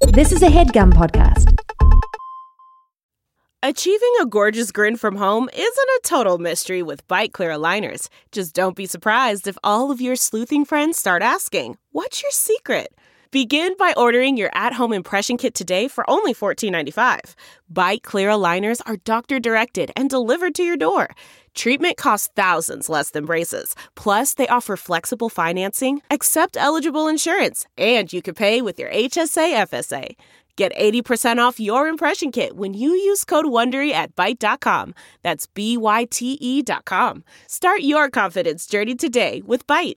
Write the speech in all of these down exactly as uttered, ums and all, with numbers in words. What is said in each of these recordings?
This is a HeadGum podcast. Achieving a gorgeous grin from home isn't a total mystery with Byte Clear aligners. Just don't be surprised if all of your sleuthing friends start asking, "What's your secret?" Begin by ordering your at-home impression kit today for only fourteen ninety-five. Byte Clear aligners are doctor-directed and delivered to your door. Treatment costs thousands less than braces. Plus, they offer flexible financing, accept eligible insurance, and you can pay with your H S A F S A. Get eighty percent off your impression kit when you use code WONDERY at byte dot com. That's B Y T E dot com. Start your confidence journey today with Byte.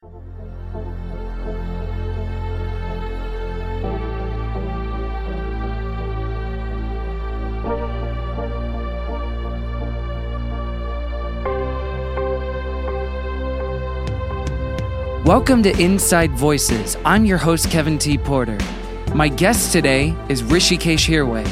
Welcome to Inside Voices. I'm your host, Kevin T. Porter. My guest today is Hrishikesh Hirway.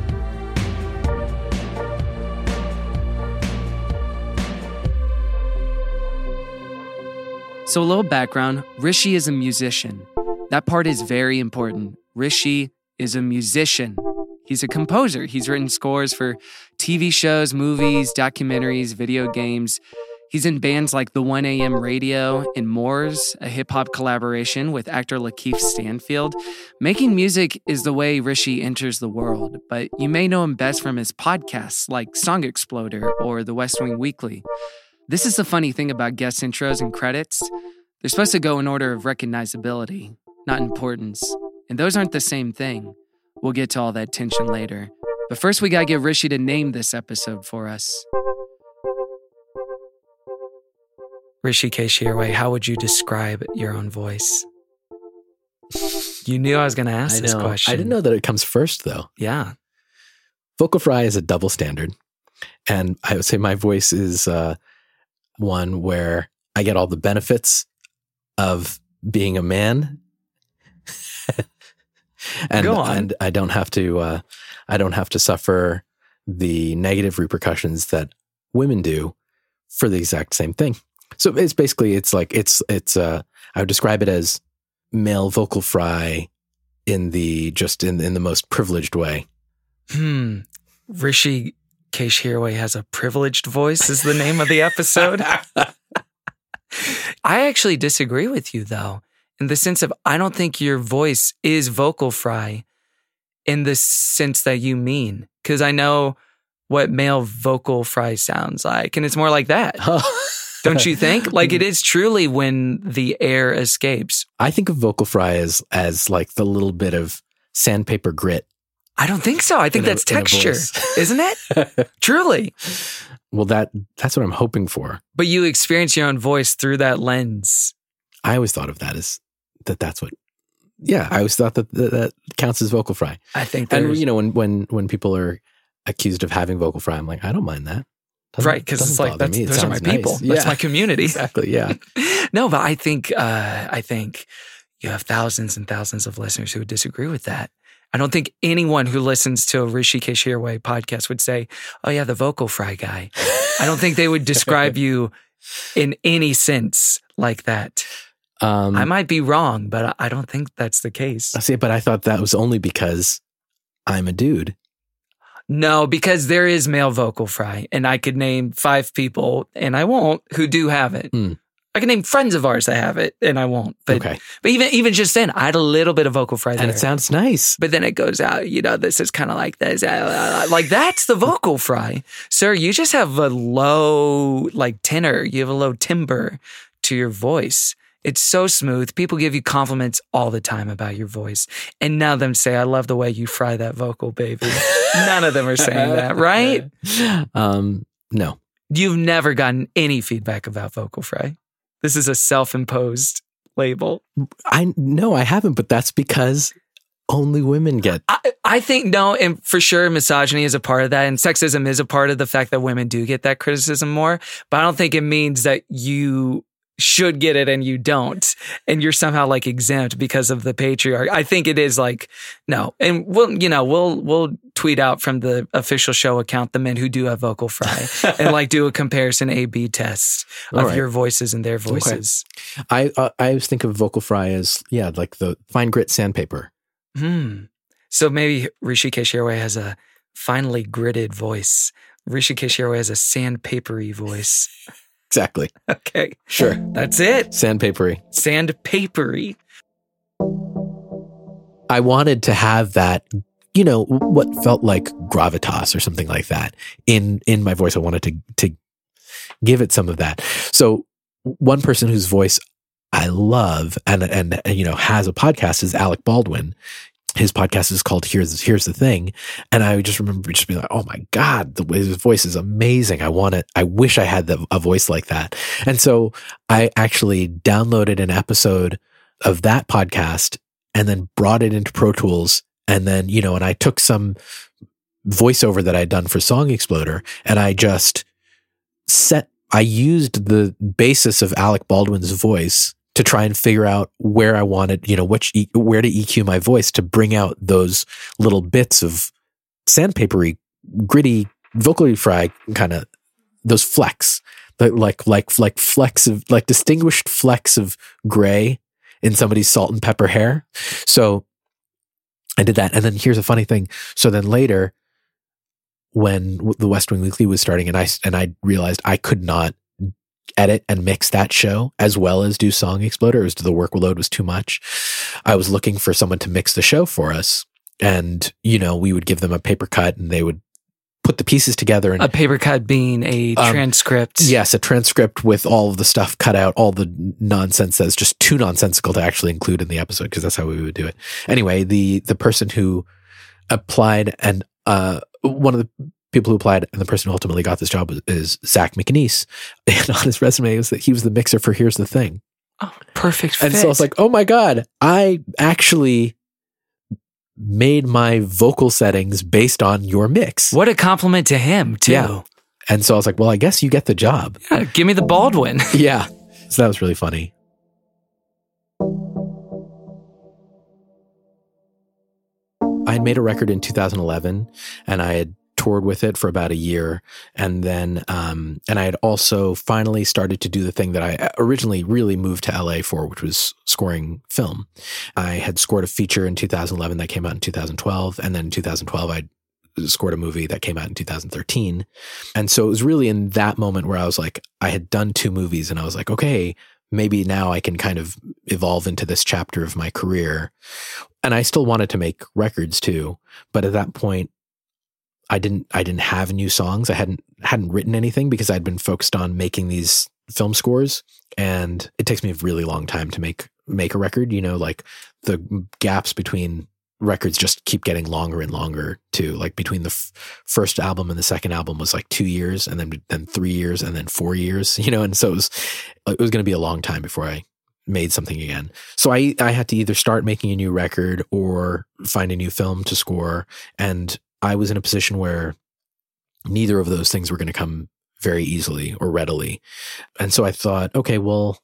So a little background, Rishi is a musician. That part is very important. Rishi is a musician. He's a composer. He's written scores for T V shows, movies, documentaries, video games. He's in bands like The one A M Radio and Moors, a hip-hop collaboration with actor Lakeith Stanfield. Making music is the way Rishi enters the world, but you may know him best from his podcasts like Song Exploder or The West Wing Weekly. This is the funny thing about guest intros and credits. They're supposed to go in order of recognizability, not importance. And those aren't the same thing. We'll get to all that tension later. But first, we gotta get Rishi to name this episode for us. Hrishikesh Hirway, how would you describe your own voice? You knew I was going to ask I this know. question. I didn't know that it comes first, though. Yeah. Vocal fry is a double standard. And I would say my voice is uh, one where I get all the benefits of being a man. and, Go on. and I don't have to uh, I don't have to suffer the negative repercussions that women do for the exact same thing. So it's basically, it's like, it's, it's, uh, I would describe it as male vocal fry in the, just in, in the most privileged way. Hmm. Hrishikesh Hirway has a privileged voice is the name of the episode. I actually disagree with you, though, in the sense of I don't think your voice is vocal fry in the sense that you mean. Because I know what male vocal fry sounds like, and it's more like that. Don't you think? Like it is truly when the air escapes. I think of vocal fry as as like the little bit of sandpaper grit. I don't think so. I think in a- that's in a texture, voice. isn't it? Truly. Well, that that's what I'm hoping for. But you experience your own voice through that lens. I always thought of that as that. That's what. Yeah, I always thought that that, that counts as vocal fry. I think And there's... you know, when when when people are accused of having vocal fry, I'm like, I don't mind that. Doesn't- right, because it's doesn't like, bother that's, me. It those are my sounds nice. people. That's Yeah. my community. Exactly. Yeah. No, but I think uh, I think you have thousands and thousands of listeners who would disagree with that. I don't think anyone who listens to a Hrishikesh Hirway podcast would say, "Oh yeah, the vocal fry guy." I don't think they would describe you in any sense like that. Um, I might be wrong, but I don't think that's the case. I see, but I thought that was only because I'm a dude. No, because there is male vocal fry, and I could name five people, and I won't, who do have it. Hmm. I can name friends of ours that have it, and I won't. But, Okay. but even even just then, I had a little bit of vocal fry there. And it sounds nice. But then it goes out, you know, this is kind of like this. uh, Like, that's the vocal fry. Sir, you just have a low, like, tenor. You have a low timbre to your voice. It's so smooth. People give you compliments all the time about your voice. And none of them say, I love the way you fry that vocal, baby. None of them are saying that, right? Um, no. You've never gotten any feedback about vocal fry. This is a self-imposed label. I no, I haven't, but that's because only women get. I, I think, no, and for sure misogyny is a part of that, and sexism is a part of the fact that women do get that criticism more, but I don't think it means that you should get it and you don't, and you're somehow like exempt because of the patriarchy. I think it is like, no. And we'll, you know, we'll, we'll tweet out from the official show account the men who do have vocal fry and like do a comparison A B test of All right. your voices and their voices. I uh, I always think of vocal fry as, yeah, like the fine grit sandpaper. Hmm. So maybe Hrishikesh Hirway has a finely gritted voice. Hrishikesh Hirway has a sandpapery voice. Exactly. Okay. Sure. That's it. Sandpapery. Sandpapery. I wanted to have that, you know, what felt like gravitas or something like that in, in my voice. I wanted to, to give it some of that. So one person whose voice I love and, and, and, you know, has a podcast is Alec Baldwin. His podcast is called Here's, Here's the Thing. And I just remember just being like, oh my God, the way his voice is amazing. I want it. I wish I had the, a voice like that. And so I actually downloaded an episode of that podcast and then brought it into Pro Tools. And then, you know, and I took some voiceover that I'd done for Song Exploder and I just set, I used the basis of Alec Baldwin's voice to try and figure out where I wanted, you know, which, where to E Q my voice to bring out those little bits of sandpapery, gritty, vocally fry kind of, those flecks, like, like, like flecks of, like distinguished flecks of gray in somebody's salt and pepper hair. So I did that. And then here's a funny thing. So then later, when the West Wing Weekly was starting and I, and I realized I could not edit and mix that show as well as do Song Exploder, as the workload was too much. I was looking for someone to mix the show for us. And, you know, we would give them a paper cut and they would put the pieces together. And a paper cut being a um, transcript. Yes, a transcript with all of the stuff cut out, all the nonsense that's just too nonsensical to actually include in the episode, because that's how we would do it. Anyway, the the person who applied and uh, one of the people who applied and the person who ultimately got this job was, is Zach McAnise. And on his resume was that he was the mixer for Here's the Thing. Oh, perfect fit. And so I was like, oh my God, I actually made my vocal settings based on your mix. What a compliment to him, too. Yeah. And so I was like, well, I guess you get the job. Yeah, give me the Baldwin. Yeah. So that was really funny. I had made a record in two thousand eleven and I had toured with it for about a year. And then, um, and I had also finally started to do the thing that I originally really moved to L A for, which was scoring film. I had scored a feature in two thousand eleven that came out in two thousand twelve. And then in two thousand twelve, I scored a movie that came out in two thousand thirteen. And so it was really in that moment where I was like, I had done two movies and I was like, okay, maybe now I can kind of evolve into this chapter of my career. And I still wanted to make records too. But at that point, I didn't, I didn't have new songs. I hadn't, hadn't written anything because I'd been focused on making these film scores. And it takes me a really long time to make, make a record, you know, like the gaps between records just keep getting longer and longer too. Like between the f- first album and the second album was like two years and then, then three years and then four years, you know? And so it was, it was going to be a long time before I made something again. So I, I had to either start making a new record or find a new film to score. And I was in a position where neither of those things were going to come very easily or readily. And so I thought, okay, well,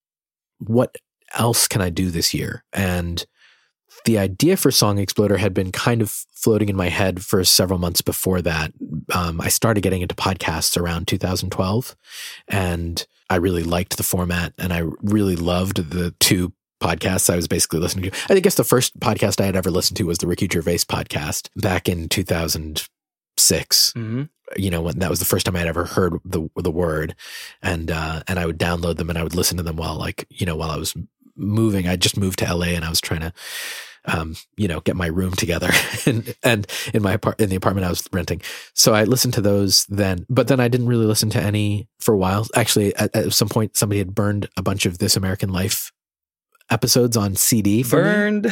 what else can I do this year? And the idea for Song Exploder had been kind of floating in my head for several months before that. Um, I started getting into podcasts around two thousand twelve, and I really liked the format, and I really loved the two podcasts I was basically listening to. I guess the first podcast I had ever listened to was the Ricky Gervais podcast back in two thousand six. Mm-hmm. You know, when that was the first time I had ever heard the the word, and uh, and I would download them and I would listen to them while like you know while I was moving. I just moved to L A and I was trying to. Um, you know, get my room together and, and in my apart- in the apartment I was renting. So I listened to those then, but then I didn't really listen to any for a while. Actually, at, at some point, somebody had burned a bunch of This American Life episodes on C D. For burned.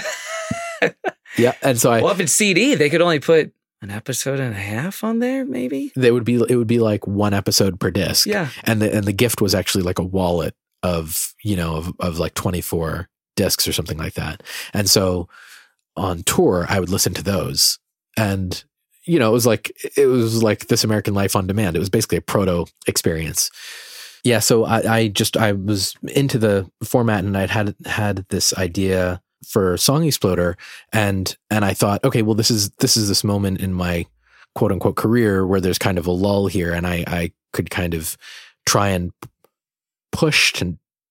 Yeah. And so I, well, if it's C D, they could only put an episode and a half on there, maybe. They would be, it would be like one episode per disc. Yeah. And the, and the gift was actually like a wallet of, you know, of, of like twenty-four discs or something like that. And so on tour, I would listen to those. And, you know, it was like, it was like This American Life on Demand. It was basically a proto experience. Yeah. So I, I just, I was into the format and I'd had, had this idea for Song Exploder. And, and I thought, okay, well, this is, this is this moment in my quote unquote career where there's kind of a lull here. And I, I could kind of try and push to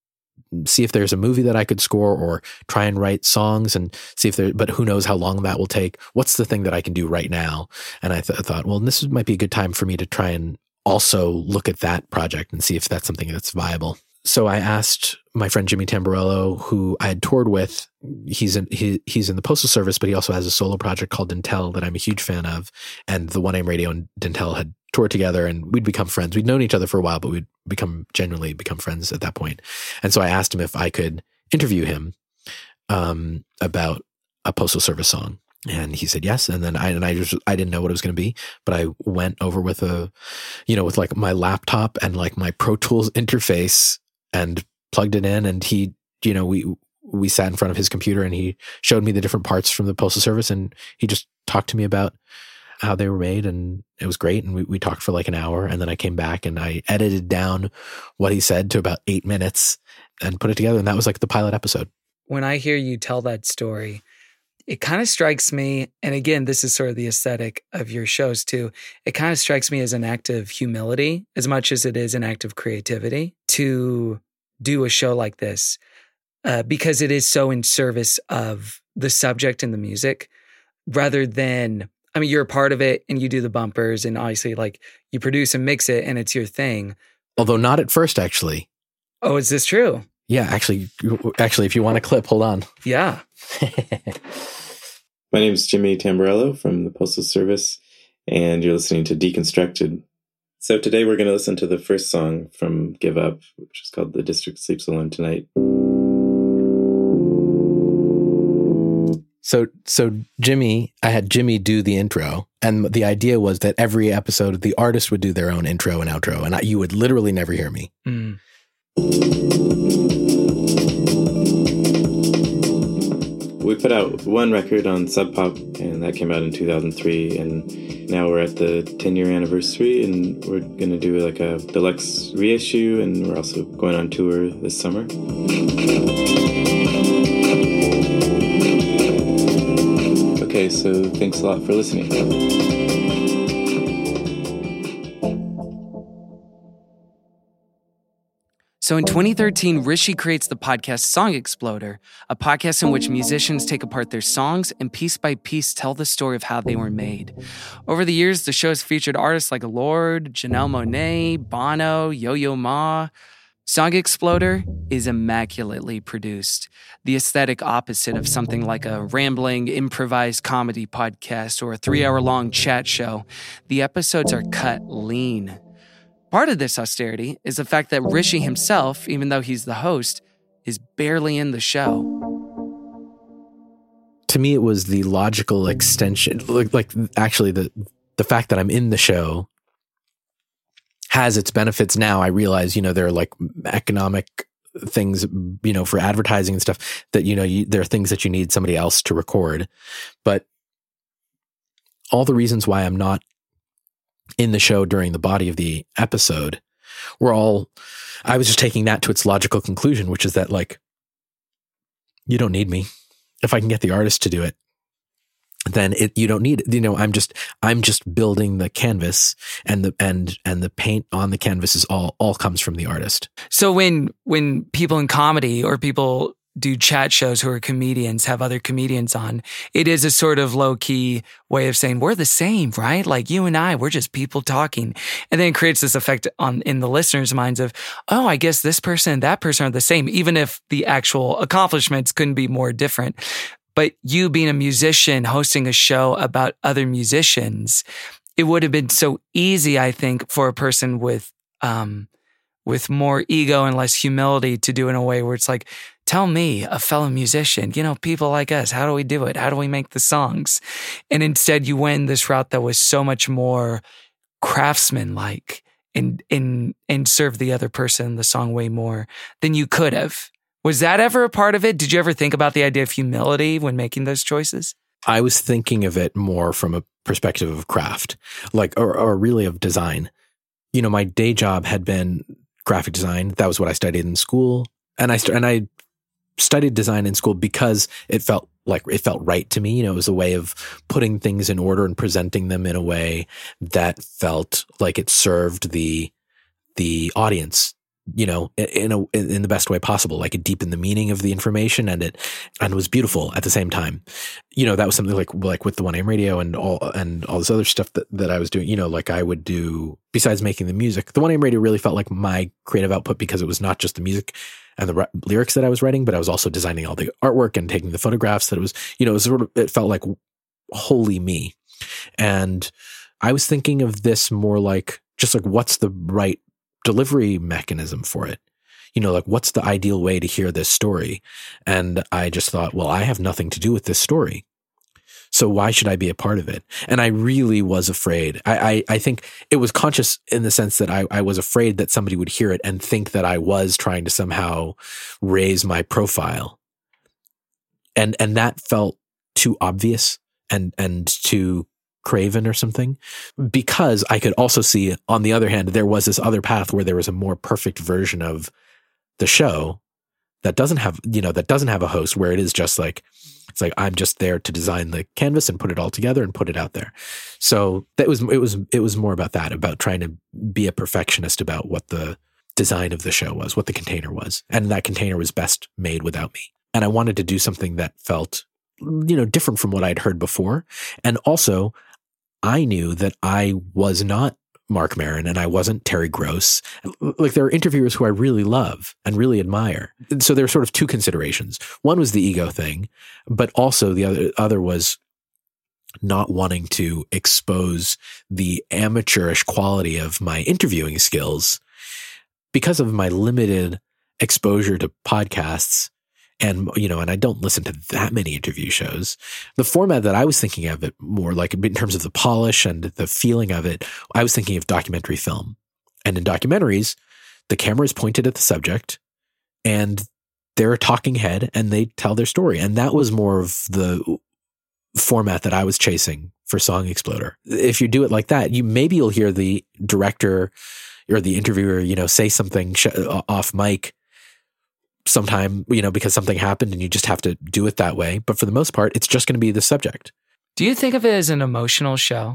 see if there's a movie that I could score or try and write songs and see if there, but who knows how long that will take. What's the thing that I can do right now? And I th- thought, well, this might be a good time for me to try and also look at that project and see if that's something that's viable. So I asked my friend Jimmy Tamborello, who I had toured with. He's in he, he's in the Postal Service, but he also has a solo project called Dintel that I'm a huge fan of. And the one A M Radio and Dintel had toured together, and we'd become friends. We'd known each other for a while, but we'd become genuinely become friends at that point. And so I asked him if I could interview him um, about a Postal Service song. And he said yes. And then I, and I just, I didn't know what it was going to be, but I went over with a, you know, with like my laptop and like my Pro Tools interface and plugged it in. And he, you know, we, we sat in front of his computer and he showed me the different parts from the Postal Service, and he just talked to me about how they were made, and it was great. And we, we talked for like an hour, and then I came back and I edited down what he said to about eight minutes and put it together. And that was like the pilot episode. When I hear you tell that story, it kind of strikes me, and again, this is sort of the aesthetic of your shows too, it kind of strikes me as an act of humility as much as it is an act of creativity to do a show like this, uh, because it is so in service of the subject and the music, rather than, I mean, you're a part of it and you do the bumpers and obviously like you produce and mix it and it's your thing. Although not at first, actually. Oh, is this true? Yeah, actually, actually, if you want a clip, hold on. Yeah. My name is Jimmy Tamborello from the Postal Service, and you're listening to Deconstructed. So today we're going to listen to the first song from Give Up, which is called The District Sleeps Alone Tonight. So, so Jimmy, I had Jimmy do the intro, and the idea was that every episode the artist would do their own intro and outro, and I, you would literally never hear me. Mm. We put out one record on Sub Pop, and that came out in two thousand three, and now we're at the ten-year anniversary, and we're going to do like a deluxe reissue, and we're also going on tour this summer. Okay, so thanks a lot for listening. So in twenty thirteen, Rishi creates the podcast Song Exploder, a podcast in which musicians take apart their songs and piece by piece tell the story of how they were made. Over the years, the show has featured artists like Lorde, Janelle Monáe, Bono, Yo-Yo Ma. Song Exploder is immaculately produced, the aesthetic opposite of something like a rambling, improvised comedy podcast or a three-hour-long chat show. The episodes are cut lean. Part of this austerity is the fact that Rishi himself, even though he's the host, is barely in the show. To me, it was the logical extension. Like, like actually, the the fact that I'm in the show has its benefits now. I realize, you know, there are like economic things, you know, for advertising and stuff that, you know, you, there are things that you need somebody else to record. But all the reasons why I'm not in the show during the body of the episode were all, I was just taking that to its logical conclusion, which is that like, you don't need me. If I can get the artist to do it, then it, you don't need it. You know, I'm just, I'm just building the canvas, and the, and, and the paint on the canvas is all, all comes from the artist. So when, when people in comedy or people do chat shows who are comedians, have other comedians on, it is a sort of low-key way of saying, we're the same, right? Like you and I, we're just people talking. And then it creates this effect on in the listeners' minds of, oh, I guess this person and that person are the same, even if the actual accomplishments couldn't be more different. But you being a musician, hosting a show about other musicians, it would have been so easy, I think, for a person with, um, with more ego and less humility to do in a way where it's like, tell me, a fellow musician, you know, people like us, how do we do it? How do we make the songs? And instead you went this route that was so much more craftsman-like and, and, and served the other person, the song, way more than you could have. Was that ever a part of it? Did you ever think about the idea of humility when making those choices? I was thinking of it more from a perspective of craft, like, or, or really of design. You know, my day job had been graphic design. That was what I studied in school. And I, and I studied design in school because it felt like it felt right to me. You know, it was a way of putting things in order and presenting them in a way that felt like it served the, the audience you know, in a, in the best way possible. Like it deepened the meaning of the information, and it, and it was beautiful at the same time. You know, that was something like, like with the one A M radio and all, and all this other stuff that, that I was doing, you know, like I would do, besides making the music, the one A M radio really felt like my creative output, because it was not just the music and the r- lyrics that I was writing, but I was also designing all the artwork and taking the photographs. That it was, you know, it was sort of, it felt like wholly me. And I was thinking of this more like, just like, what's the right delivery mechanism for it? You know, like what's the ideal way to hear this story? And I just thought, well, I have nothing to do with this story, so why should I be a part of it? And I really was afraid. I, I, I think it was conscious in the sense that I, I was afraid that somebody would hear it and think that I was trying to somehow raise my profile. And, and that felt too obvious and, and too craven or something, because I could also see, on the other hand, there was this other path where there was a more perfect version of the show that doesn't have, you know, that doesn't have a host, where it is just like, it's like, I'm just there to design the canvas and put it all together and put it out there. So that was, it was, it was more about that, about trying to be a perfectionist about what the design of the show was, what the container was. And that container was best made without me. And I wanted to do something that felt, you know, different from what I'd heard before. And also, I knew that I was not Marc Maron and I wasn't Terry Gross. Like, there are interviewers who I really love and really admire. So there were sort of two considerations. One was the ego thing, but also the other, other was not wanting to expose the amateurish quality of my interviewing skills because of my limited exposure to podcasts. And, you know, and I don't listen to that many interview shows. The format that I was thinking of it more like in terms of the polish and the feeling of it, I was thinking of documentary film. And in documentaries, the camera is pointed at the subject and they're a talking head and they tell their story. And that was more of the format that I was chasing for Song Exploder. If you do it like that, you maybe you'll hear the director or the interviewer, you know, say something sh- off mic sometime, you know, because something happened and you just have to do it that way. But for the most part, it's just going to be the subject. Do you think of it as an emotional show?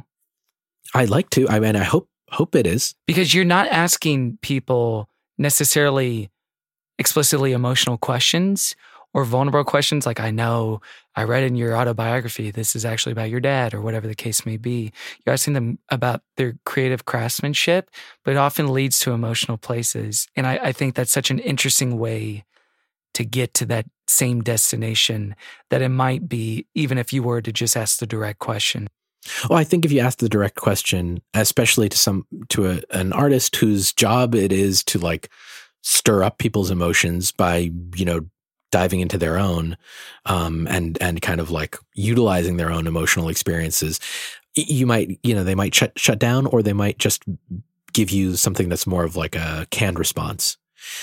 I like to. I mean, I hope hope it is. Because you're not asking people necessarily explicitly emotional questions or vulnerable questions like, I know I read in your autobiography, this is actually about your dad, or whatever the case may be. You're asking them about their creative craftsmanship, but it often leads to emotional places. And I, I think that's such an interesting way to get to that same destination that it might be, even if you were to just ask the direct question. Well, I think if you ask the direct question, especially to some to a, an artist whose job it is to like stir up people's emotions by, you know, diving into their own um, and and kind of like utilizing their own emotional experiences, you might, you know, they might shut shut down, or they might just give you something that's more of like a canned response.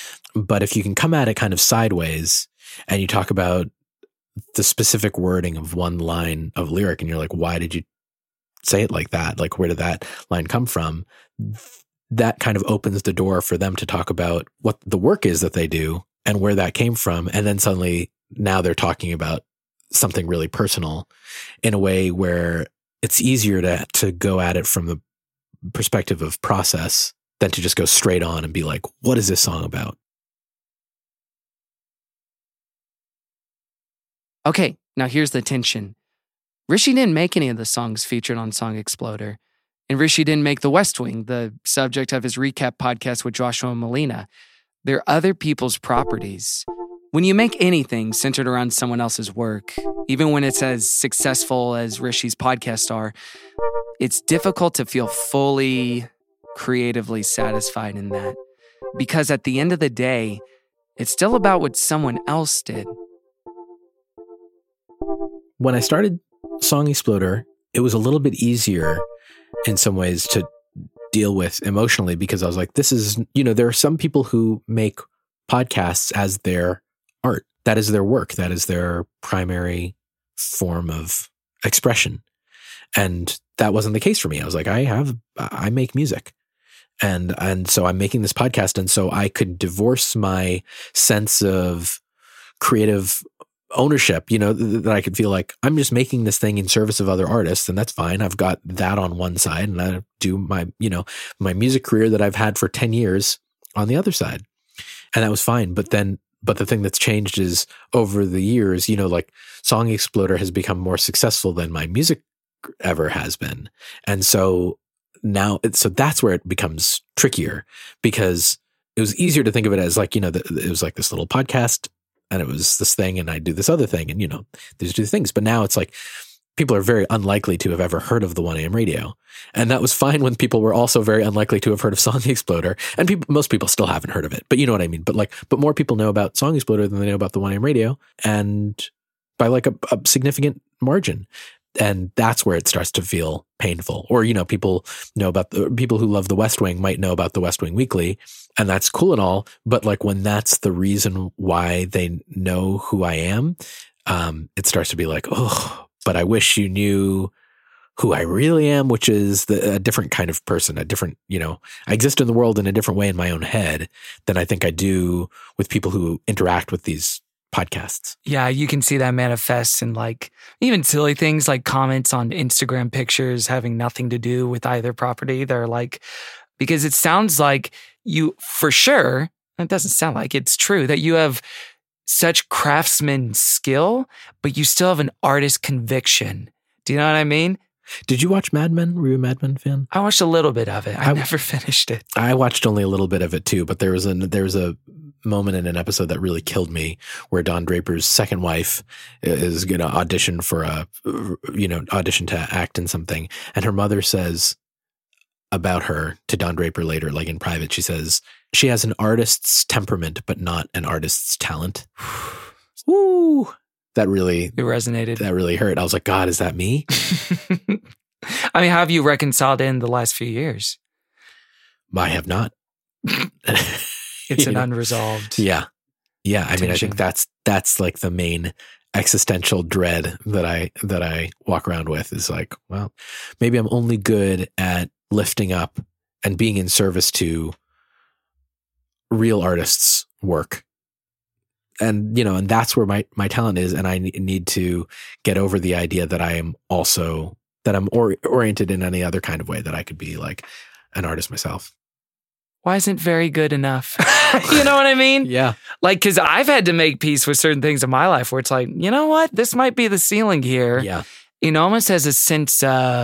But if you can come at it kind of sideways and you talk about the specific wording of one line of lyric and you're like, why did you say it like that? Like, where did that line come from? That kind of opens the door for them to talk about what the work is that they do and where that came from. And then suddenly now they're talking about something really personal in a way where it's easier to, to go at it from the perspective of process than to just go straight on and be like, what is this song about? Okay, now here's the tension. Rishi didn't make any of the songs featured on Song Exploder. And Rishi didn't make The West Wing, the subject of his recap podcast with Joshua Malina. They're other people's properties. When you make anything centered around someone else's work, even when it's as successful as Rishi's podcasts are, it's difficult to feel fully creatively satisfied in that. Because at the end of the day, it's still about what someone else did. When I started Song Exploder, it was a little bit easier in some ways to deal with emotionally, because I was like, this is, you know, there are some people who make podcasts as their art. That is their work. That is their primary form of expression. And that wasn't the case for me. I was like, I have, I make music. And, and so I'm making this podcast. And so I could divorce my sense of creative ownership, you know, th- that I could feel like I'm just making this thing in service of other artists, and that's fine. I've got that on one side, and I do my, you know, my music career that I've had for ten years on the other side. and that was fine. But then, but the thing that's changed is over the years, you know, like Song Exploder has become more successful than my music ever has been. And so now, so that's where it becomes trickier, because it was easier to think of it as like, you know, the, it was like this little podcast and it was this thing and I do this other thing and, you know, these two things. But now it's like people are very unlikely to have ever heard of the one A M radio. And that was fine when people were also very unlikely to have heard of Song Exploder. And people, most people still haven't heard of it, but you know what I mean? But like, but more people know about Song Exploder than they know about the one A M radio, and by like a, a significant margin. And that's where it starts to feel painful. Or, you know, people know about the people who love the West Wing might know about the West Wing Weekly, and that's cool and all. But like when that's the reason why they know who I am, um, it starts to be like, oh, but I wish you knew who I really am, which is the, a different kind of person, a different, you know, I exist in the world in a different way in my own head than I think I do with people who interact with these podcasts. Yeah, you can see that manifest in like even silly things like comments on Instagram pictures having nothing to do with either property. They're like, because it sounds like you, for sure, it doesn't sound like it's true, that you have such craftsman skill, but you still have an artist conviction. Do you know what I mean? Did you watch Mad Men? Were you a Mad Men fan? I watched a little bit of it. I, I never finished it. I watched only a little bit of it too, but there was a there was a moment in an episode that really killed me, where Don Draper's second wife is going to audition for a, you know, audition to act in something, and her mother says about her to Don Draper later, like in private, she says she has an artist's temperament, but not an artist's talent. Woo! That really it resonated. That really hurt. I was like, God, is that me? I mean, how have you reconciled in the last few years? I have not. It's an know? unresolved. Yeah. Yeah. I tension. mean, I think that's, that's like the main existential dread that I, that I walk around with, is like, well, maybe I'm only good at lifting up and being in service to real artists' work. And, you know, and that's where my, my talent is. And I need to get over the idea that I am also, that I'm or, oriented in any other kind of way, that I could be like an artist myself. Why isn't very good enough? You know what I mean? Yeah. Like, because I've had to make peace with certain things in my life where it's like, you know what? This might be the ceiling here. Yeah. It almost has a sense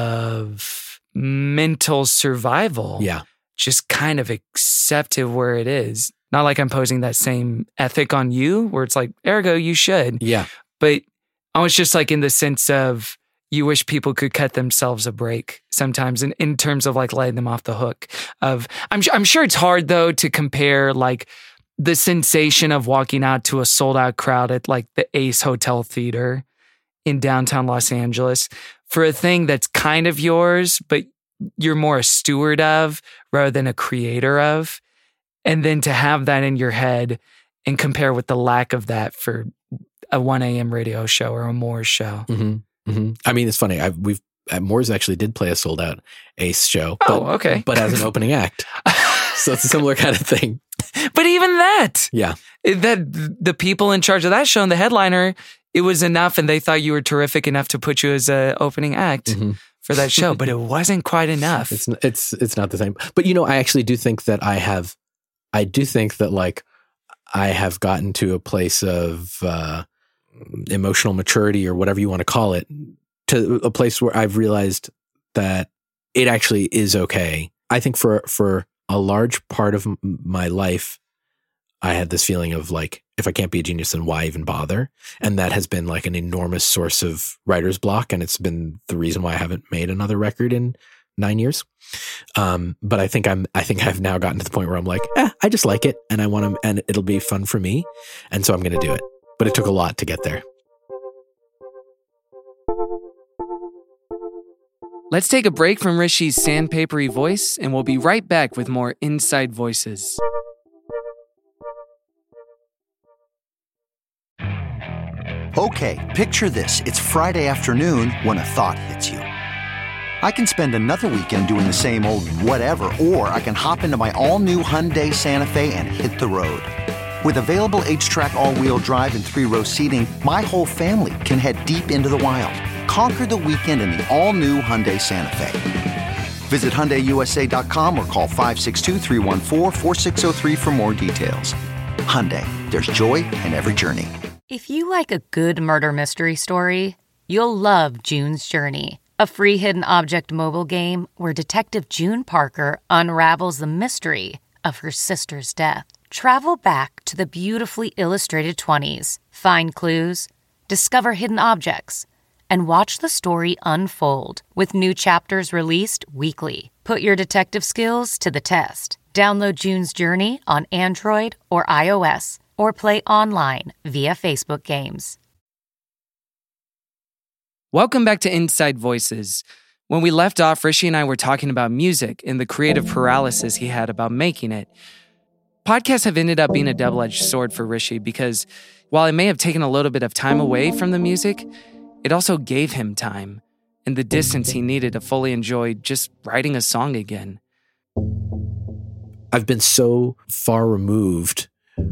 of mental survival. Yeah. Just kind of accept it where it is. Not like I'm posing that same ethic on you where it's like, ergo, you should. Yeah. But I was just like in the sense of you wish people could cut themselves a break sometimes in, in terms of like letting them off the hook of, I'm, I'm sure it's hard though to compare like the sensation of walking out to a sold out crowd at like the Ace Hotel Theater in downtown Los Angeles for a thing that's kind of yours, but you're more a steward of rather than a creator of. And then to have that in your head and compare with the lack of that for a one A M radio show or a Moore show. Mm-hmm. Mm-hmm. I mean, it's funny. I've, we've uh, Moore's actually did play a sold out Ace show. But, oh, okay. But as an opening act. So it's a similar kind of thing. But even that. Yeah. That the people in charge of that show and the headliner, it was enough and they thought you were terrific enough to put you as an opening act. Mm-hmm. For that show, but it wasn't quite enough. It's it's it's not the same. But you know, I actually do think that I have, I do think that like I have gotten to a place of uh, emotional maturity or whatever you want to call it, to a place where I've realized that it actually is okay. I think for for a large part of my life, I had this feeling of like, if I can't be a genius, then why even bother? And that has been like an enormous source of writer's block. And it's been the reason why I haven't made another record in nine years. Um, but I think I'm, I think I've now gotten to the point where I'm like, eh, I just like it and I want to, and it'll be fun for me. And so I'm going to do it. But it took a lot to get there. Let's take a break from Rishi's sandpapery voice and we'll be right back with more Inside Voices. Okay, picture this. It's Friday afternoon when a thought hits you. I can spend another weekend doing the same old whatever, or I can hop into my all-new Hyundai Santa Fe and hit the road. With available H-Track all-wheel drive and three-row seating, my whole family can head deep into the wild. Conquer the weekend in the all-new Hyundai Santa Fe. Visit Hyundai U S A dot com or call five six two, three one four, four six zero three for more details. Hyundai, there's joy in every journey. If you like a good murder mystery story, you'll love June's Journey, a free hidden object mobile game where Detective June Parker unravels the mystery of her sister's death. Travel back to the beautifully illustrated twenties, find clues, discover hidden objects, and watch the story unfold with new chapters released weekly. Put your detective skills to the test. Download June's Journey on Android or iOS, or play online via Facebook Games. Welcome back to Inside Voices. When we left off, Rishi and I were talking about music and the creative paralysis he had about making it. Podcasts have ended up being a double-edged sword for Rishi because while it may have taken a little bit of time away from the music, it also gave him time and the distance he needed to fully enjoy just writing a song again. I've been so far removed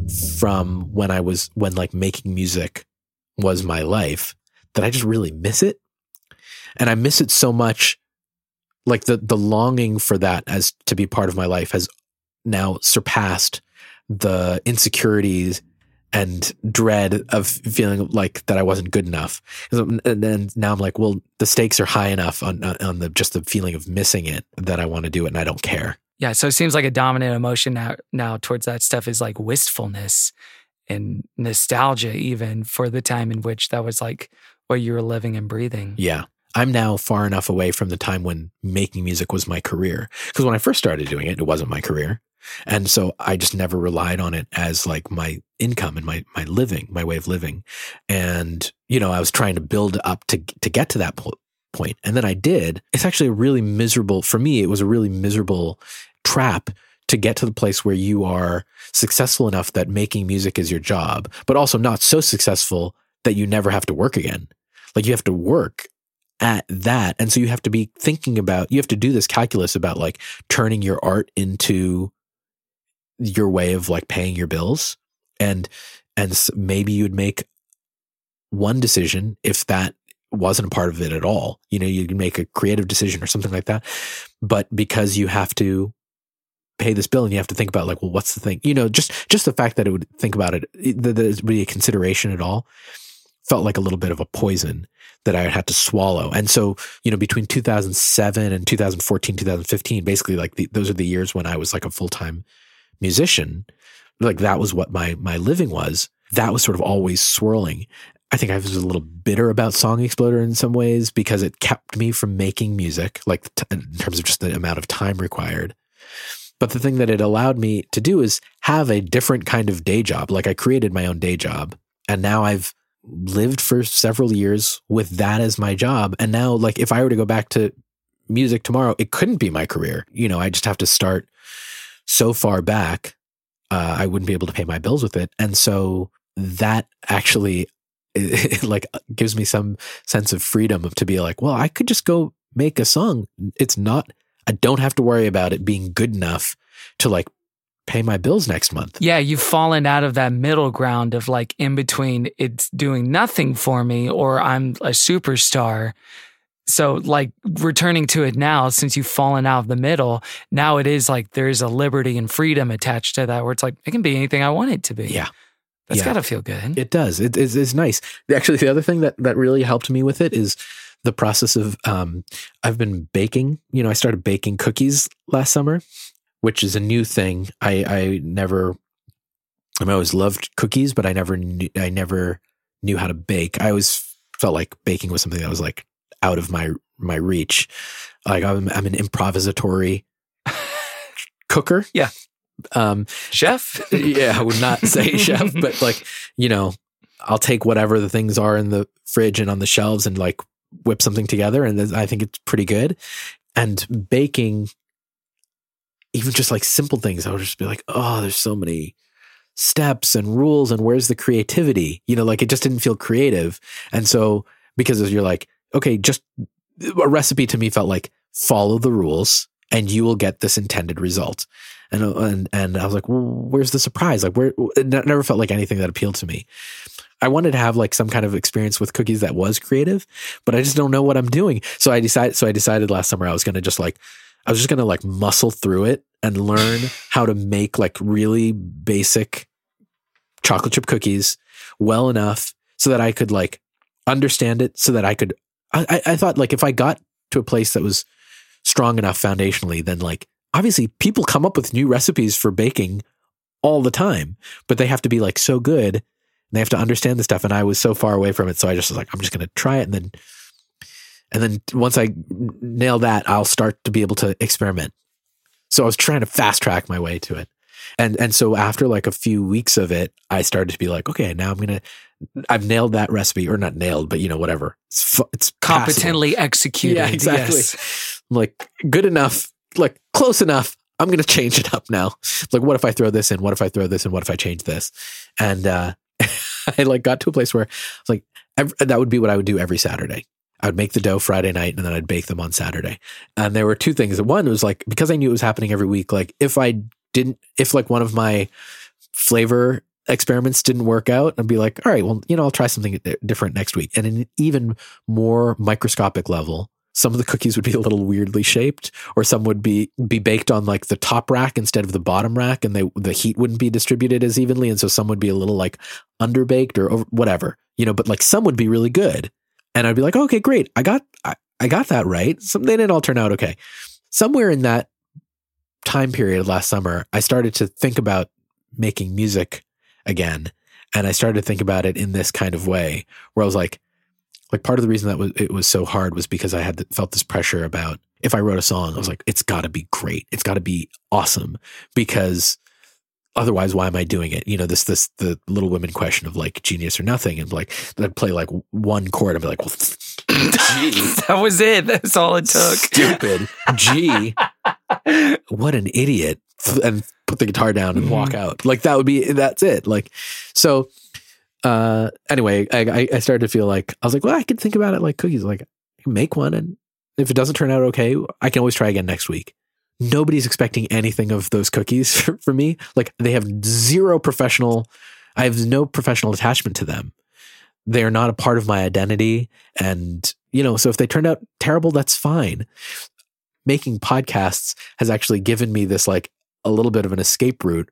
from when I was, when like making music was my life, that I just really miss it. And I miss it so much, like the, the longing for that as to be part of my life has now surpassed the insecurities and dread of feeling like that I wasn't good enough. And then now I'm like, well, the stakes are high enough on, on the, just the feeling of missing it that I want to do it and I don't care. Yeah, so it seems like a dominant emotion now, now towards that stuff is like wistfulness and nostalgia even for the time in which that was like what you were living and breathing. Yeah. I'm now far enough away from the time when making music was my career. Because when I first started doing it, it wasn't my career. And so I just never relied on it as like my income and my, my living, my way of living. And, you know, I was trying to build up to, to get to that po- point. And then I did. It's actually a really miserable, for me, it was a really miserable trap to get to the place where you are successful enough that making music is your job, but also not so successful that you never have to work again. Like you have to work at that. And so you have to be thinking about, you have to do this calculus about like turning your art into your way of like paying your bills. And, and maybe you'd make one decision if that wasn't a part of it at all. You know, you'd make a creative decision or something like that. But because you have to pay this bill and you have to think about like, well, what's the thing? You know, just, just the fact that it would think about it, that there would be a consideration at all felt like a little bit of a poison that I had to swallow. And so, you know, between two thousand seven and two thousand fourteen, two thousand fifteen, basically like the, those are the years when I was like a full-time musician. Like that was what my, my living was. That was sort of always swirling. I think I was a little bitter about Song Exploder in some ways because it kept me from making music, like t- in terms of just the amount of time required. But the thing that it allowed me to do is have a different kind of day job. Like I created my own day job and now I've lived for several years with that as my job. And now like if I were to go back to music tomorrow, it couldn't be my career. You know, I just have to start so far back. Uh, I wouldn't be able to pay my bills with it. And so that actually it, it like gives me some sense of freedom of to be like, well, I could just go make a song. It's not, I don't have to worry about it being good enough to like pay my bills next month. Yeah, you've fallen out of that middle ground of like in between it's doing nothing for me or I'm a superstar. So like returning to it now, since you've fallen out of the middle, now it is like there's a liberty and freedom attached to that where it's like, it can be anything I want it to be. Yeah. That's yeah. got to feel good. It does. It, it's, it's nice. Actually, the other thing that, that really helped me with it is the process of, um, I've been baking, you know, I started baking cookies last summer, which is a new thing. I, I never, I always loved cookies, but I never, knew, I never knew how to bake. I always felt like baking was something that was like out of my, my reach. Like I'm, I'm an improvisatory cooker. Yeah. Um, chef? Yeah, I would not say chef, but like, you know, I'll take whatever the things are in the fridge and on the shelves and like whip something together. And I think it's pretty good. And baking, even just like simple things, I would just be like, oh, there's so many steps and rules and where's the creativity? You know, like it just didn't feel creative. And so because you're like, okay, just a recipe to me felt like follow the rules and you will get this intended result. And, and, and I was like, well, where's the surprise? Like where, it never felt like anything that appealed to me. I wanted to have like some kind of experience with cookies that was creative, but I just don't know what I'm doing. So I decided, so I decided last summer I was going to just like, I was just going to like muscle through it and learn how to make like really basic chocolate chip cookies well enough so that I could like understand it, so that I could, I, I thought like if I got to a place that was strong enough foundationally, then like obviously people come up with new recipes for baking all the time, but they have to be like so good and they have to understand the stuff. And I was so far away from it. So I just was like, I'm just going to try it. And then, and then once I nail that, I'll start to be able to experiment. So I was trying to fast track my way to it. And, and so after like a few weeks of it, I started to be like, okay, now I'm going to, I've nailed that recipe, or not nailed, but you know, whatever. It's, fu- it's Competently passable. executed. Yeah, exactly. Yes. I'm like good enough, like close enough. I'm going to change it up now. Like, what if I throw this in? What if I throw this in? What if I change this? And, uh, I like got to a place where I was like, every, that would be what I would do every Saturday. I would make the dough Friday night and then I'd bake them on Saturday. And there were two things. One was like, because I knew it was happening every week, like if I didn't, if like one of my flavor experiments didn't work out, I'd be like, all right, well, you know, I'll try something different next week. And in an even more microscopic level, some of the cookies would be a little weirdly shaped, or some would be be baked on like the top rack instead of the bottom rack, and they the heat wouldn't be distributed as evenly, and so some would be a little like underbaked or over, whatever, you know. But like some would be really good, and I'd be like, okay, great, I got I, I got that right. Some they didn't all turn out okay. Somewhere in that time period last summer, I started to think about making music again, and I started to think about it in this kind of way, where I was like. Like part of the reason that was, it was so hard was because I had felt this pressure about if I wrote a song, I was like, it's got to be great. It's got to be awesome, because otherwise, why am I doing it? You know, this, this, the Little Women question of like genius or nothing. And like, I'd play like one chord and be like, well, G. That was it. That's all it took. Stupid. G. What an idiot. And put the guitar down and walk out. Like that would be, that's it. Like, so, Uh, anyway, I, I started to feel like, I was like, well, I could think about it like cookies. Like I can make one, and if it doesn't turn out okay, I can always try again next week. Nobody's expecting anything of those cookies for, for me. Like they have zero professional, I have no professional attachment to them. They're not a part of my identity. And, you know, so if they turned out terrible, that's fine. Making podcasts has actually given me this, like a little bit of an escape route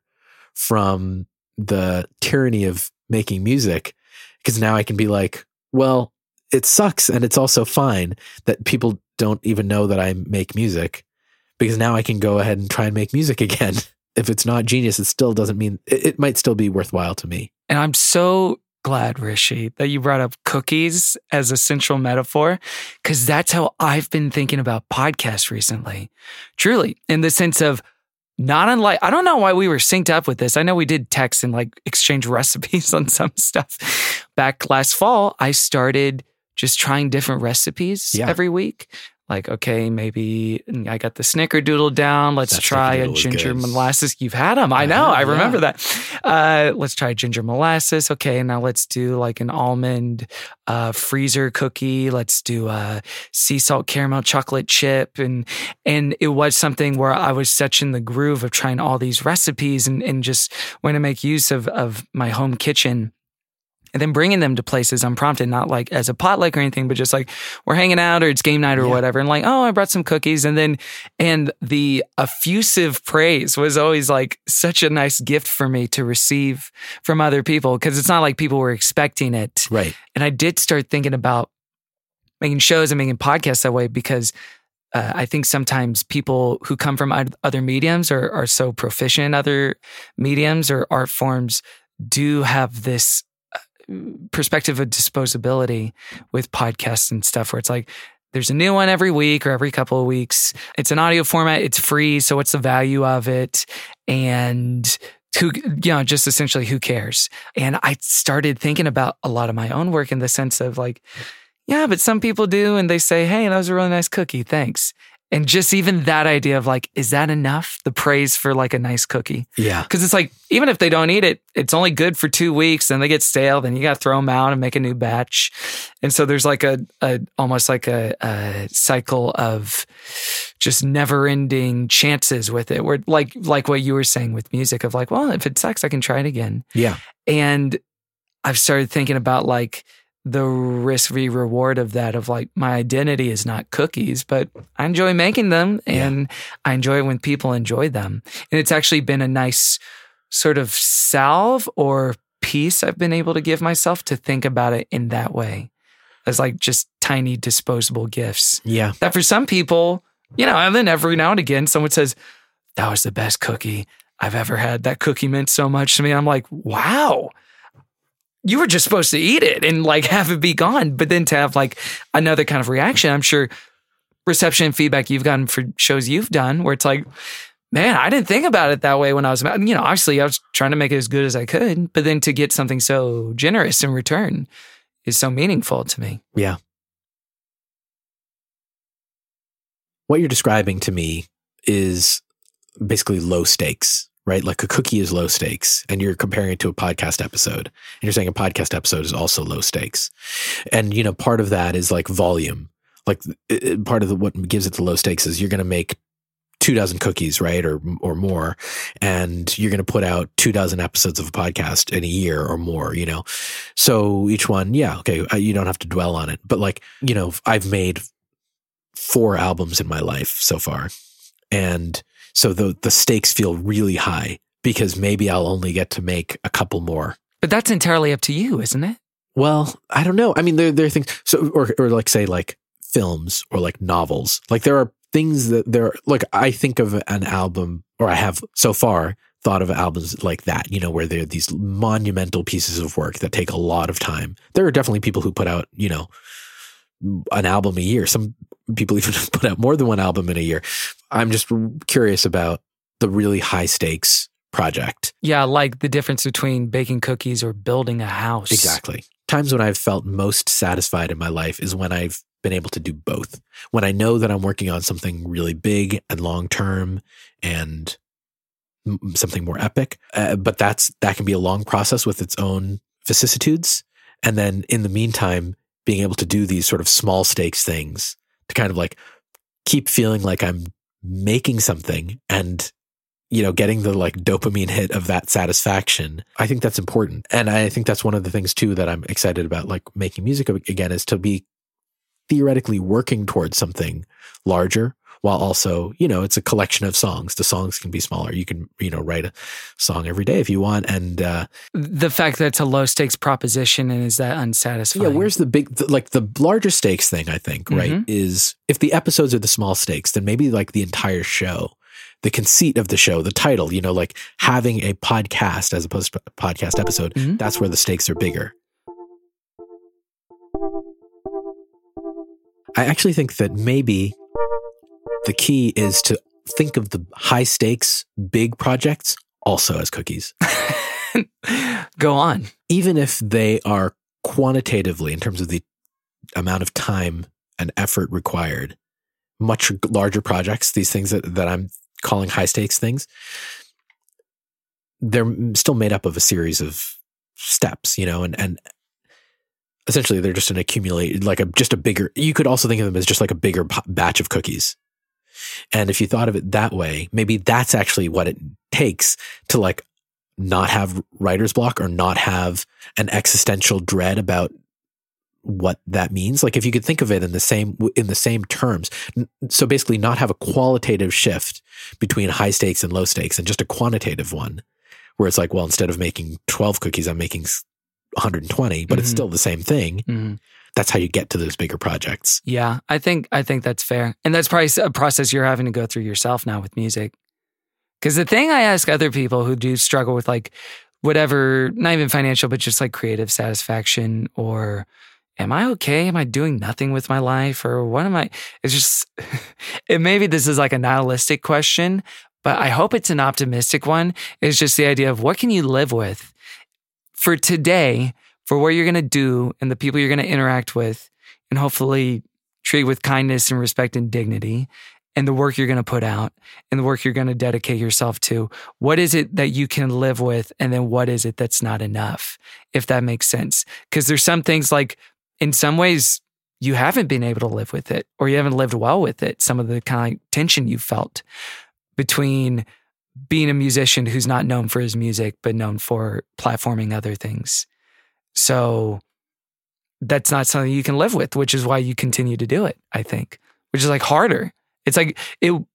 from the tyranny of making music, because now I can be like, well, it sucks, and it's also fine that people don't even know that I make music, because now I can go ahead and try and make music again. If it's not genius, it still doesn't mean, it, it might still be worthwhile to me. And I'm so glad, Rishi, that you brought up cookies as a central metaphor, because that's how I've been thinking about podcasts recently. Truly, in the sense of, not unlike, I don't know why we were synced up with this. I know we did text and like exchange recipes on some stuff. Back last fall, I started just trying different recipes yeah. every week. Like, okay, maybe I got the snickerdoodle down. Let's that try a ginger molasses. You've had them. I know. I remember yeah. that. Uh, let's try ginger molasses. Okay, now let's do like an almond uh, freezer cookie. Let's do a sea salt caramel chocolate chip. And and it was something where I was such in the groove of trying all these recipes and, and just want to make use of, of my home kitchen. And then bringing them to places unprompted, not like as a potluck or anything, but just like we're hanging out or it's game night or yeah. whatever. And like, oh, I brought some cookies. And then, and the effusive praise was always like such a nice gift for me to receive from other people, because it's not like people were expecting it. Right. And I did start thinking about making shows and making podcasts that way, because uh, I think sometimes people who come from other mediums or are so proficient in other mediums or art forms do have this perspective of disposability with podcasts and stuff, where it's like there's a new one every week or every couple of weeks. It's an audio format. It's free. So what's the value of it? And who, you know, just essentially who cares? And I started thinking about a lot of my own work in the sense of like, yeah, but some people do. And they say, hey, that was a really nice cookie. Thanks. And just even that idea of like, is that enough? The praise for like a nice cookie. Yeah. Because it's like, even if they don't eat it, it's only good for two weeks. Then they get stale. Then you got to throw them out and make a new batch. And so there's like a, a almost like a, a cycle of just never ending chances with it. Where like, like what you were saying with music of like, well, if it sucks, I can try it again. Yeah. And I've started thinking about like, the risk v reward of that, of like, my identity is not cookies, but I enjoy making them and yeah. I enjoy it when people enjoy them. And it's actually been a nice sort of salve or peace I've been able to give myself to think about it in that way, as like just tiny disposable gifts. Yeah. That for some people, you know, and then every now and again, someone says, that was the best cookie I've ever had. That cookie meant so much to me. And I'm like, wow, you were just supposed to eat it and like have it be gone. But then to have like another kind of reaction, I'm sure reception and feedback you've gotten for shows you've done where it's like, man, I didn't think about it that way when I was, you know, obviously I was trying to make it as good as I could, but then to get something so generous in return is so meaningful to me. Yeah. What you're describing to me is basically low stakes, right? Like a cookie is low stakes, and you're comparing it to a podcast episode. And you're saying a podcast episode is also low stakes. And, you know, part of that is like volume. Like it, part of the, what gives it the low stakes is you're going to make two dozen cookies, right? Or, or more. And you're going to put out two dozen episodes of a podcast in a year or more, you know? So each one, yeah, okay. You don't have to dwell on it, but like, you know, I've made four albums in my life so far. And so the, the stakes feel really high because maybe I'll only get to make a couple more. But that's entirely up to you, isn't it? Well, I don't know. I mean, there, there are things, so, or, or like say like films or like novels, like there are things that there, like I think of an album, or I have so far thought of albums like that, you know, where there are these monumental pieces of work that take a lot of time. There are definitely people who put out, you know, an album a year. Some people even put out more than one album in a year. I'm just curious about the really high stakes project. Yeah, like the difference between baking cookies or building a house. Exactly. Times when I've felt most satisfied in my life is when I've been able to do both. When I know that I'm working on something really big and long term and m- something more epic, uh, but that's that can be a long process with its own vicissitudes. And then in the meantime, being able to do these sort of small stakes things to kind of like keep feeling like I'm making something and, you know, getting the like dopamine hit of that satisfaction. I think that's important. And I think that's one of the things too that I'm excited about, like making music again, is to be theoretically working towards something larger while also, you know, it's a collection of songs. The songs can be smaller. You can, you know, write a song every day if you want. And uh, the fact that it's a low stakes proposition and is that unsatisfying? Yeah, where's the big, the, like the larger stakes thing, I think, right, Mm-hmm. is if the episodes are the small stakes, then maybe like the entire show, the conceit of the show, the title, you know, like having a podcast as opposed to a podcast episode, Mm-hmm. that's where the stakes are bigger. I actually think that maybe the key is to think of the high stakes, big projects also as cookies. Go on. Even if they are quantitatively, in terms of the amount of time and effort required, much larger projects, these things that, that I'm calling high stakes things, they're still made up of a series of steps, you know, and, and essentially they're just an accumulated, like a, just a bigger, you could also think of them as just like a bigger p- batch of cookies. And if you thought of it that way, maybe that's actually what it takes to like not have writer's block or not have an existential dread about what that means. Like if you could think of it in the same, in the same terms. So basically not have a qualitative shift between high stakes and low stakes and just a quantitative one where it's like, well, instead of making twelve cookies, I'm making one hundred twenty, but mm-hmm. it's still the same thing. Mm-hmm. That's how you get to those bigger projects. Yeah, I think I think that's fair. And that's probably a process you're having to go through yourself now with music. Because the thing I ask other people who do struggle with like whatever, not even financial, but just like creative satisfaction, or am I okay? Am I doing nothing with my life? Or what am I? It's just, it, maybe this is like a nihilistic question, but I hope it's an optimistic one. It's just the idea of what can you live with for today, for what you're going to do and the people you're going to interact with, and hopefully treat with kindness and respect and dignity, and the work you're going to put out and the work you're going to dedicate yourself to. What is it that you can live with? And then what is it that's not enough, if that makes sense? Because there's some things like, in some ways, you haven't been able to live with it, or you haven't lived well with it. Some of the kind of tension you felt between being a musician who's not known for his music, but known for platforming other things. So that's not something you can live with, which is why you continue to do it, I think, which is like harder. It's like, it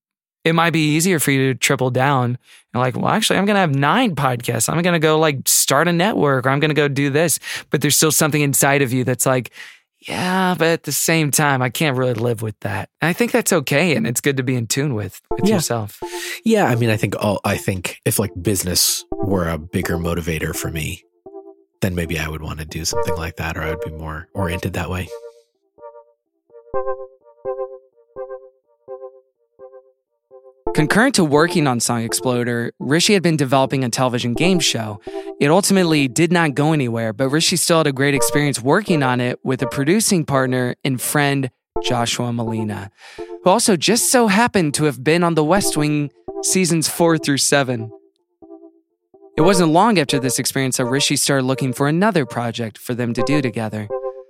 it might be easier for you to triple down and like, well, actually, I'm going to have nine podcasts. I'm going to go like start a network, or I'm going to go do this. But there's still something inside of you that's like, yeah, but at the same time, I can't really live with that. And I think that's okay. And it's good to be in tune with, with Yeah. yourself. Yeah, I mean, I think all, I think if like business were a bigger motivator for me, then maybe I would want to do something like that, or I would be more oriented that way. Concurrent to working on Song Exploder, Rishi had been developing a television game show. It ultimately did not go anywhere, but Rishi still had a great experience working on it with a producing partner and friend, Joshua Malina, who also just so happened to have been on The West Wing seasons four through seven. It wasn't long after this experience that Rishi started looking for another project for them to do together.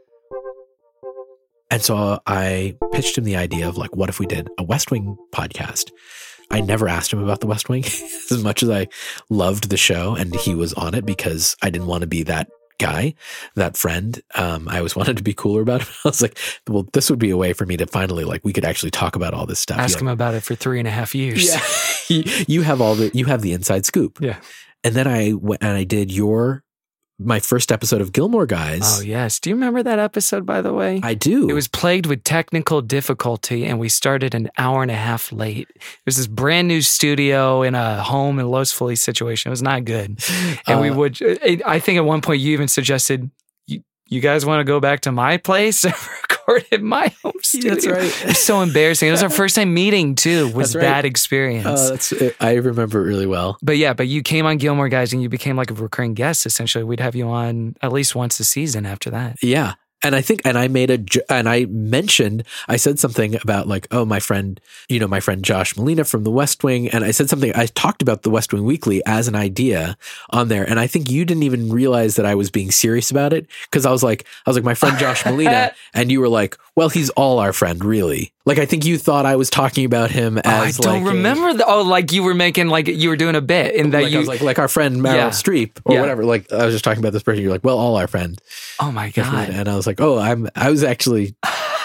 And so I pitched him the idea of like, what if we did a West Wing podcast? I never asked him about the West Wing as much as I loved the show, and he was on it because I didn't want to be that guy, that friend. Um, I always wanted to be cooler about it. I was like, well, this would be a way for me to finally, like, we could actually talk about all this stuff. Ask yeah. him about it for three and a half years. Yeah. you, you have all the, you have the inside scoop. Yeah. And then I went and I did your, my first episode of Gilmore Guys. Oh, yes. Do you remember that episode, by the way? I do. It was plagued with technical difficulty, and we started an hour and a half late. It was this brand new studio in a home in Los Feliz situation. It was not good. And uh, we would, I think at one point you even suggested, you, you guys want to go back to my place and record at my home studio? That's right. It was so embarrassing. It was our first time meeting, too. It was that's right. that experience. Uh, that's, I remember it really well. But yeah, but you came on Gilmore Guys and you became like a recurring guest, essentially. We'd have you on at least once a season after that. Yeah. And I think, and I made a, and I mentioned, I said something about like, oh, my friend, you know, my friend Josh Malina from the West Wing. And I said something, I talked about the West Wing Weekly as an idea on there. And I think you didn't even realize that I was being serious about it. Cause I was like, I was like, my friend Josh Malina. And you were like, well, he's all our friend, really. Like, I think you thought I was talking about him as oh, I don't like remember. A, the, oh, like you were making, like you were doing a bit in that like you. I was like, like our friend Meryl yeah. Streep or yeah. whatever. Like, I was just talking about this person. You're like, well, all our friend. Oh my God. And I was like, oh, I'm, I was actually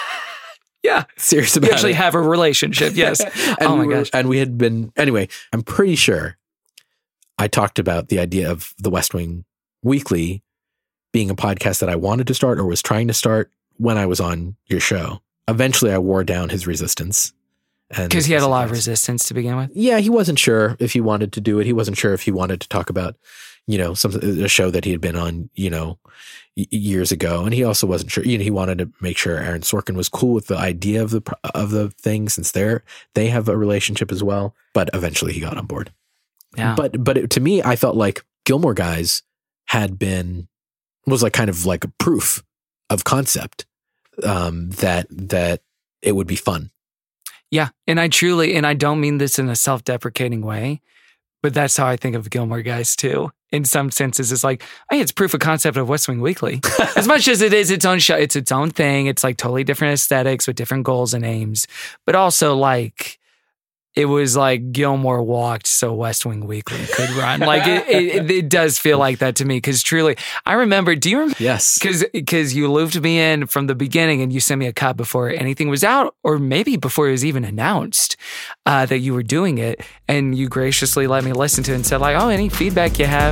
yeah serious about it. You actually it. have a relationship. Yes. and oh we my were, gosh. And we had been, anyway, I'm pretty sure I talked about the idea of the West Wing Weekly being a podcast that I wanted to start or was trying to start when I was on your show. Eventually I wore down his resistance. Because he had a lot of resistance to begin with? Yeah, he wasn't sure if he wanted to do it. He wasn't sure if he wanted to talk about, you know, some a show that he had been on, you know, y- years ago. And he also wasn't sure, you know, he wanted to make sure Aaron Sorkin was cool with the idea of the of the thing since they're they have a relationship as well. But eventually he got on board. Yeah. But but it, to me, I felt like Gilmore Guys had been was like kind of like a proof of concept um, that that it would be fun. Yeah. And I truly, and I don't mean this in a self-deprecating way, but that's how I think of Gilmore Guys too. In some senses, it's like, hey, it's proof of concept of West Wing Weekly. As much as it is its own show, it's its own thing. It's like totally different aesthetics with different goals and aims. But also like, it was like Gilmore walked so West Wing Weekly could run. Like it, it, it does feel like that to me. Because truly, I remember, do you remember? Yes. Because because you looped me in from the beginning and you sent me a cut before anything was out, or maybe before it was even announced uh, that you were doing it. And you graciously let me listen to it and said like, oh, any feedback you have.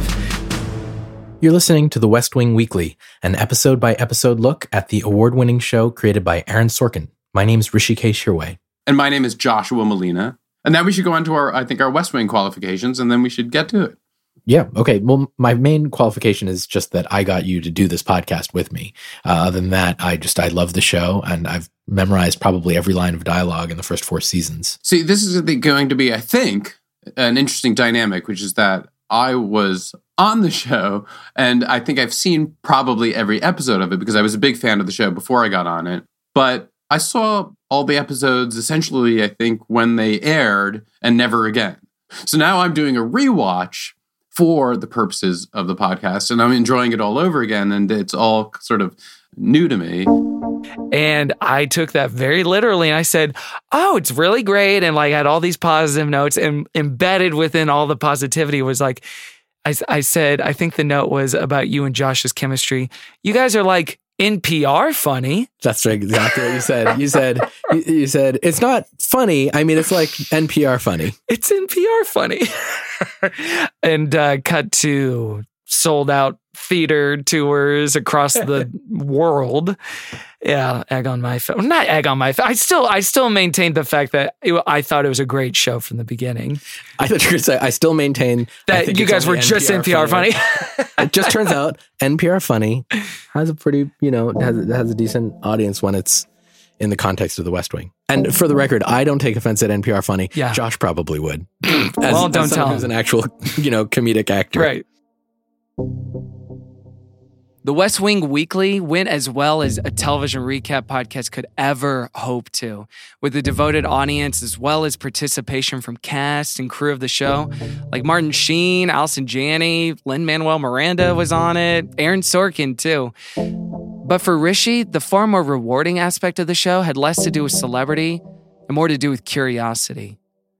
You're listening to the West Wing Weekly, an episode by episode look at the award-winning show created by Aaron Sorkin. My name is Rishikesh Hirway. And my name is Joshua Malina. And now we should go on to our, I think, our West Wing qualifications, and then we should get to it. Yeah. Okay. Well, my main qualification is just that I got you to do this podcast with me. Uh, other than that, I just, I love the show, and I've memorized probably every line of dialogue in the first four seasons. See, this is going to be, I think, an interesting dynamic, which is that I was on the show, and I think I've seen probably every episode of it because I was a big fan of the show before I got on it. But I saw all the episodes essentially, I think, when they aired and never again. So now I'm doing a rewatch for the purposes of the podcast, and I'm enjoying it all over again, and it's all sort of new to me. And I took that very literally, and I said, oh, it's really great, and like had all these positive notes, and embedded within all the positivity was like, I, I said, I think the note was about you and Josh's chemistry. You guys are like N P R funny. That's exactly what you said. You said, you, you said, it's not funny. I mean, it's like N P R funny. It's N P R funny. And uh, cut to sold out theater tours across the world. Yeah, egg on my face. Not egg on my face. I still, I still maintain the fact that it, I thought it was a great show from the beginning. I thought you were going to say, I still maintain that you guys were just N P R funny. funny. It just turns out N P R funny has a pretty, you know, has, has a decent audience when it's in the context of the West Wing. And for the record, I don't take offense at N P R funny. Yeah. Josh probably would. As, well, don't as tell him. Who's an actual, you know, comedic actor. Right. The West Wing Weekly went as well as a television recap podcast could ever hope to, with a devoted audience as well as participation from cast and crew of the show. Like Martin Sheen, Allison Janney, Lin-Manuel Miranda was on it, Aaron Sorkin too. But for Rishi, the far more rewarding aspect of the show had less to do with celebrity and more to do with curiosity.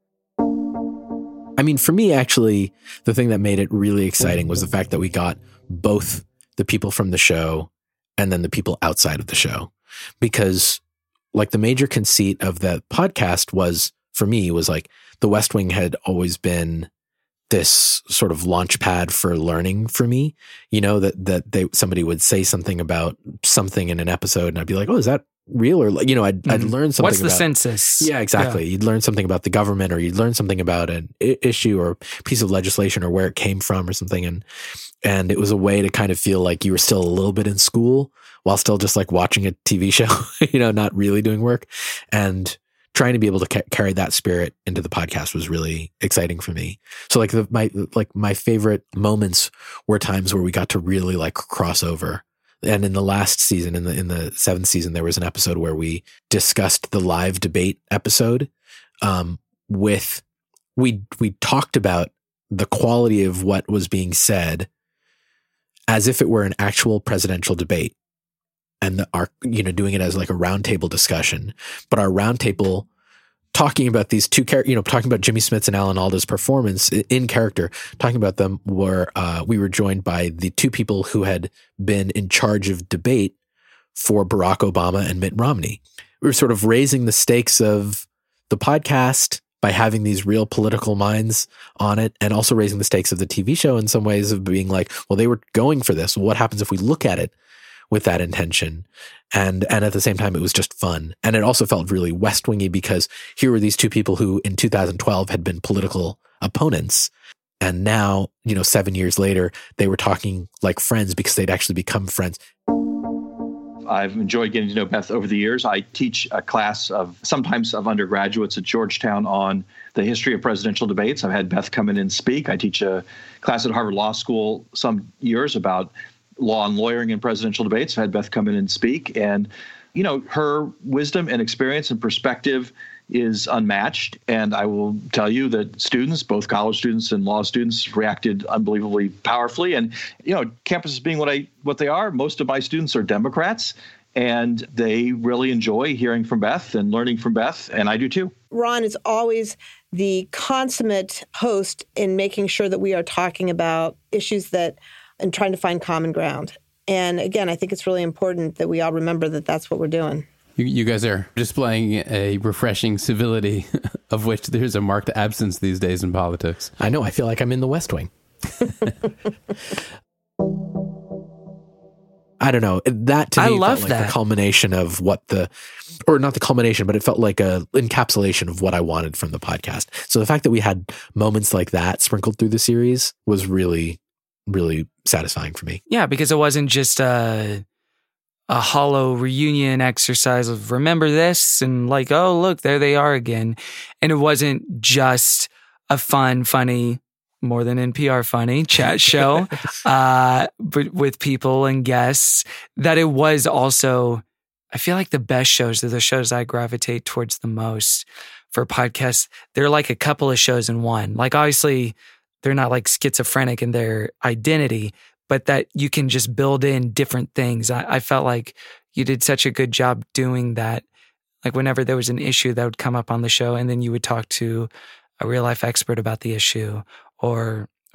I mean, for me, actually, the thing that made it really exciting was the fact that we got both the people from the show and then the people outside of the show. Because like the major conceit of the podcast was, for me, was like the West Wing had always been this sort of launch pad for learning for me, you know, that, that they, somebody would say something about something in an episode and I'd be like, oh, is that real? Or, you know, I'd, mm-hmm. I'd learn something. What's the about, census? Yeah, exactly. Yeah. You'd learn something about the government, or you'd learn something about an I- issue or piece of legislation or where it came from or something. And, and it was a way to kind of feel like you were still a little bit in school while still just like watching a T V show, you know, not really doing work. And trying to be able to ca- carry that spirit into the podcast was really exciting for me. So like the, my, like my favorite moments were times where we got to really like cross over. And in the last season, in the, in the seventh season, there was an episode where we discussed the live debate episode, um, with, we, we talked about the quality of what was being said as if it were an actual presidential debate. And the, our, you know, doing it as like a roundtable discussion, but our roundtable talking about these two characters, you know, talking about Jimmy Smits and Alan Alda's performance in character, talking about them were, uh, we were joined by the two people who had been in charge of debate for Barack Obama and Mitt Romney. We were sort of raising the stakes of the podcast by having these real political minds on it, and also raising the stakes of the T V show in some ways of being like, well, they were going for this. What happens if we look at it with that intention? And, and at the same time, it was just fun. And it also felt really West Wingy because here were these two people who in two thousand twelve had been political opponents. And now, you know, seven years later, they were talking like friends because they'd actually become friends. I've enjoyed getting to know Beth over the years. I teach a class of sometimes of undergraduates at Georgetown on the history of presidential debates. I've had Beth come in and speak. I teach a class at Harvard Law School some years about law and lawyering in presidential debates. I've had Beth come in and speak. And, you know, her wisdom and experience and perspective is unmatched. And I will tell you that students, both college students and law students, reacted unbelievably powerfully. And, you know, campuses being what I what they are, most of my students are Democrats, and they really enjoy hearing from Beth and learning from Beth, and I do too. Ron is always the consummate host in making sure that we are talking about issues that and trying to find common ground. And again, I think it's really important that we all remember that that's what we're doing. You, you guys are displaying a refreshing civility of which there's a marked absence these days in politics. I know. I feel like I'm in the West Wing. I don't know. That to me I felt love like that. the culmination of what the, or not the culmination, but it felt like a encapsulation of what I wanted from the podcast. So the fact that we had moments like that sprinkled through the series was really, really satisfying for me. Yeah, because it wasn't just a a hollow reunion exercise of remember this and like, oh, look, there they are again. And it wasn't just a fun, funny, more than N P R funny chat show uh, but with people and guests, that it was also, I feel like the best shows are the shows I gravitate towards the most for podcasts. They're like a couple of shows in one. Like obviously they're not like schizophrenic in their identity, but that you can just build in different things. I, I felt like you did such a good job doing that. Like whenever there was an issue that would come up on the show, and then you would talk to a real life expert about the issue, or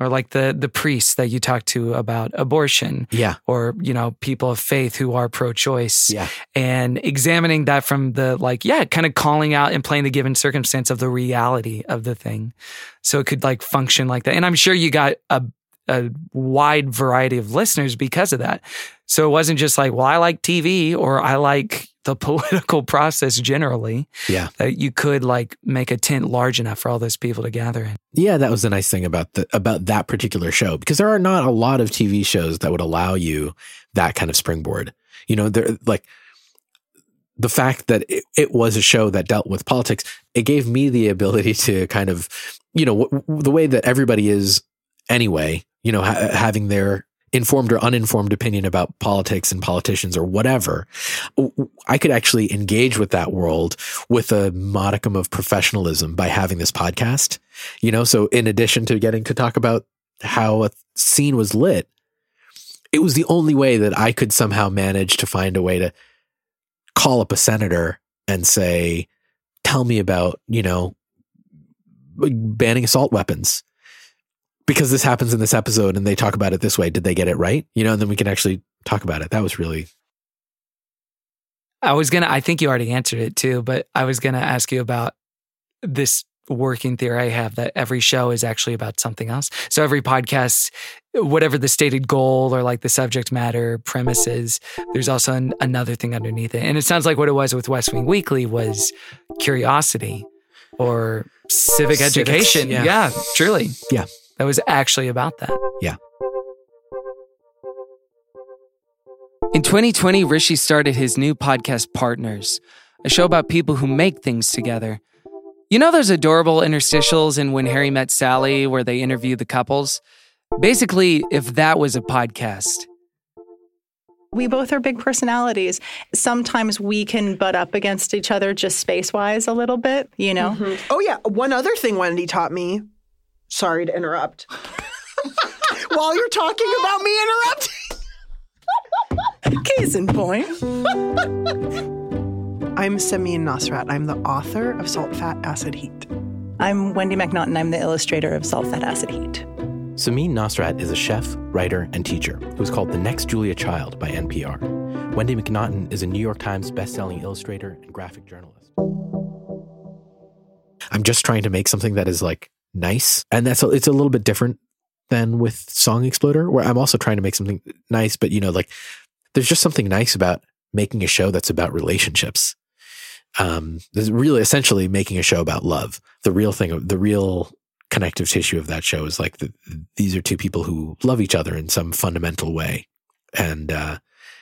Or like the the priests that you talk to about abortion. Yeah. Or, you know, people of faith who are pro-choice. Yeah. And examining that from the like, yeah, kind of calling out and playing the given circumstance of the reality of the thing. So it could like function like that. And I'm sure you got a a wide variety of listeners because of that. So it wasn't just like, well, I like T V or I like the political process generally. Yeah. That you could like make a tent large enough for all those people to gather in. Yeah, that was the nice thing about the about that particular show, because there are not a lot of T V shows that would allow you that kind of springboard. You know, there like the fact that it, it was a show that dealt with politics, it gave me the ability to kind of, you know, w- w- the way that everybody is anyway, you know, ha- having their informed or uninformed opinion about politics and politicians or whatever, I could actually engage with that world with a modicum of professionalism by having this podcast, you know? So in addition to getting to talk about how a scene was lit, it was the only way that I could somehow manage to find a way to call up a senator and say, tell me about, you know, banning assault weapons. Because this happens in this episode and they talk about it this way. Did they get it right? You know, and then we can actually talk about it. That was really... I was going to, I think you already answered it too, but I was going to ask you about this working theory I have that every show is actually about something else. So every podcast, whatever the stated goal or like the subject matter premise is, there's also an, another thing underneath it. And it sounds like what it was with West Wing Weekly was curiosity or civic Civics, education. yeah. yeah, truly. Yeah. That was actually about that. Yeah. In twenty twenty, Rishi started his new podcast, Partners, a show about people who make things together. You know those adorable interstitials in When Harry Met Sally where they interview the couples? Basically, if that was a podcast. We both are big personalities. Sometimes we can butt up against each other just space-wise a little bit, you know? Mm-hmm. Oh, yeah. One other thing Wendy taught me. Sorry to interrupt. While you're talking about me interrupting. Case in point. I'm Samin Nosrat. I'm the author of Salt, Fat, Acid, Heat. I'm Wendy McNaughton. I'm the illustrator of Salt, Fat, Acid, Heat. Samin Nosrat is a chef, writer, and teacher who's called the next Julia Child by N P R. Wendy McNaughton is a New York Times bestselling illustrator and graphic journalist. I'm just trying to make something that is like nice. And that's a, it's a little bit different than with Song Exploder, where I'm also trying to make something nice, but you know, like there's just something nice about making a show that's about relationships. Um, there's really essentially making a show about love. The real thing, the real connective tissue of that show is like the, these are two people who love each other in some fundamental way. And, uh,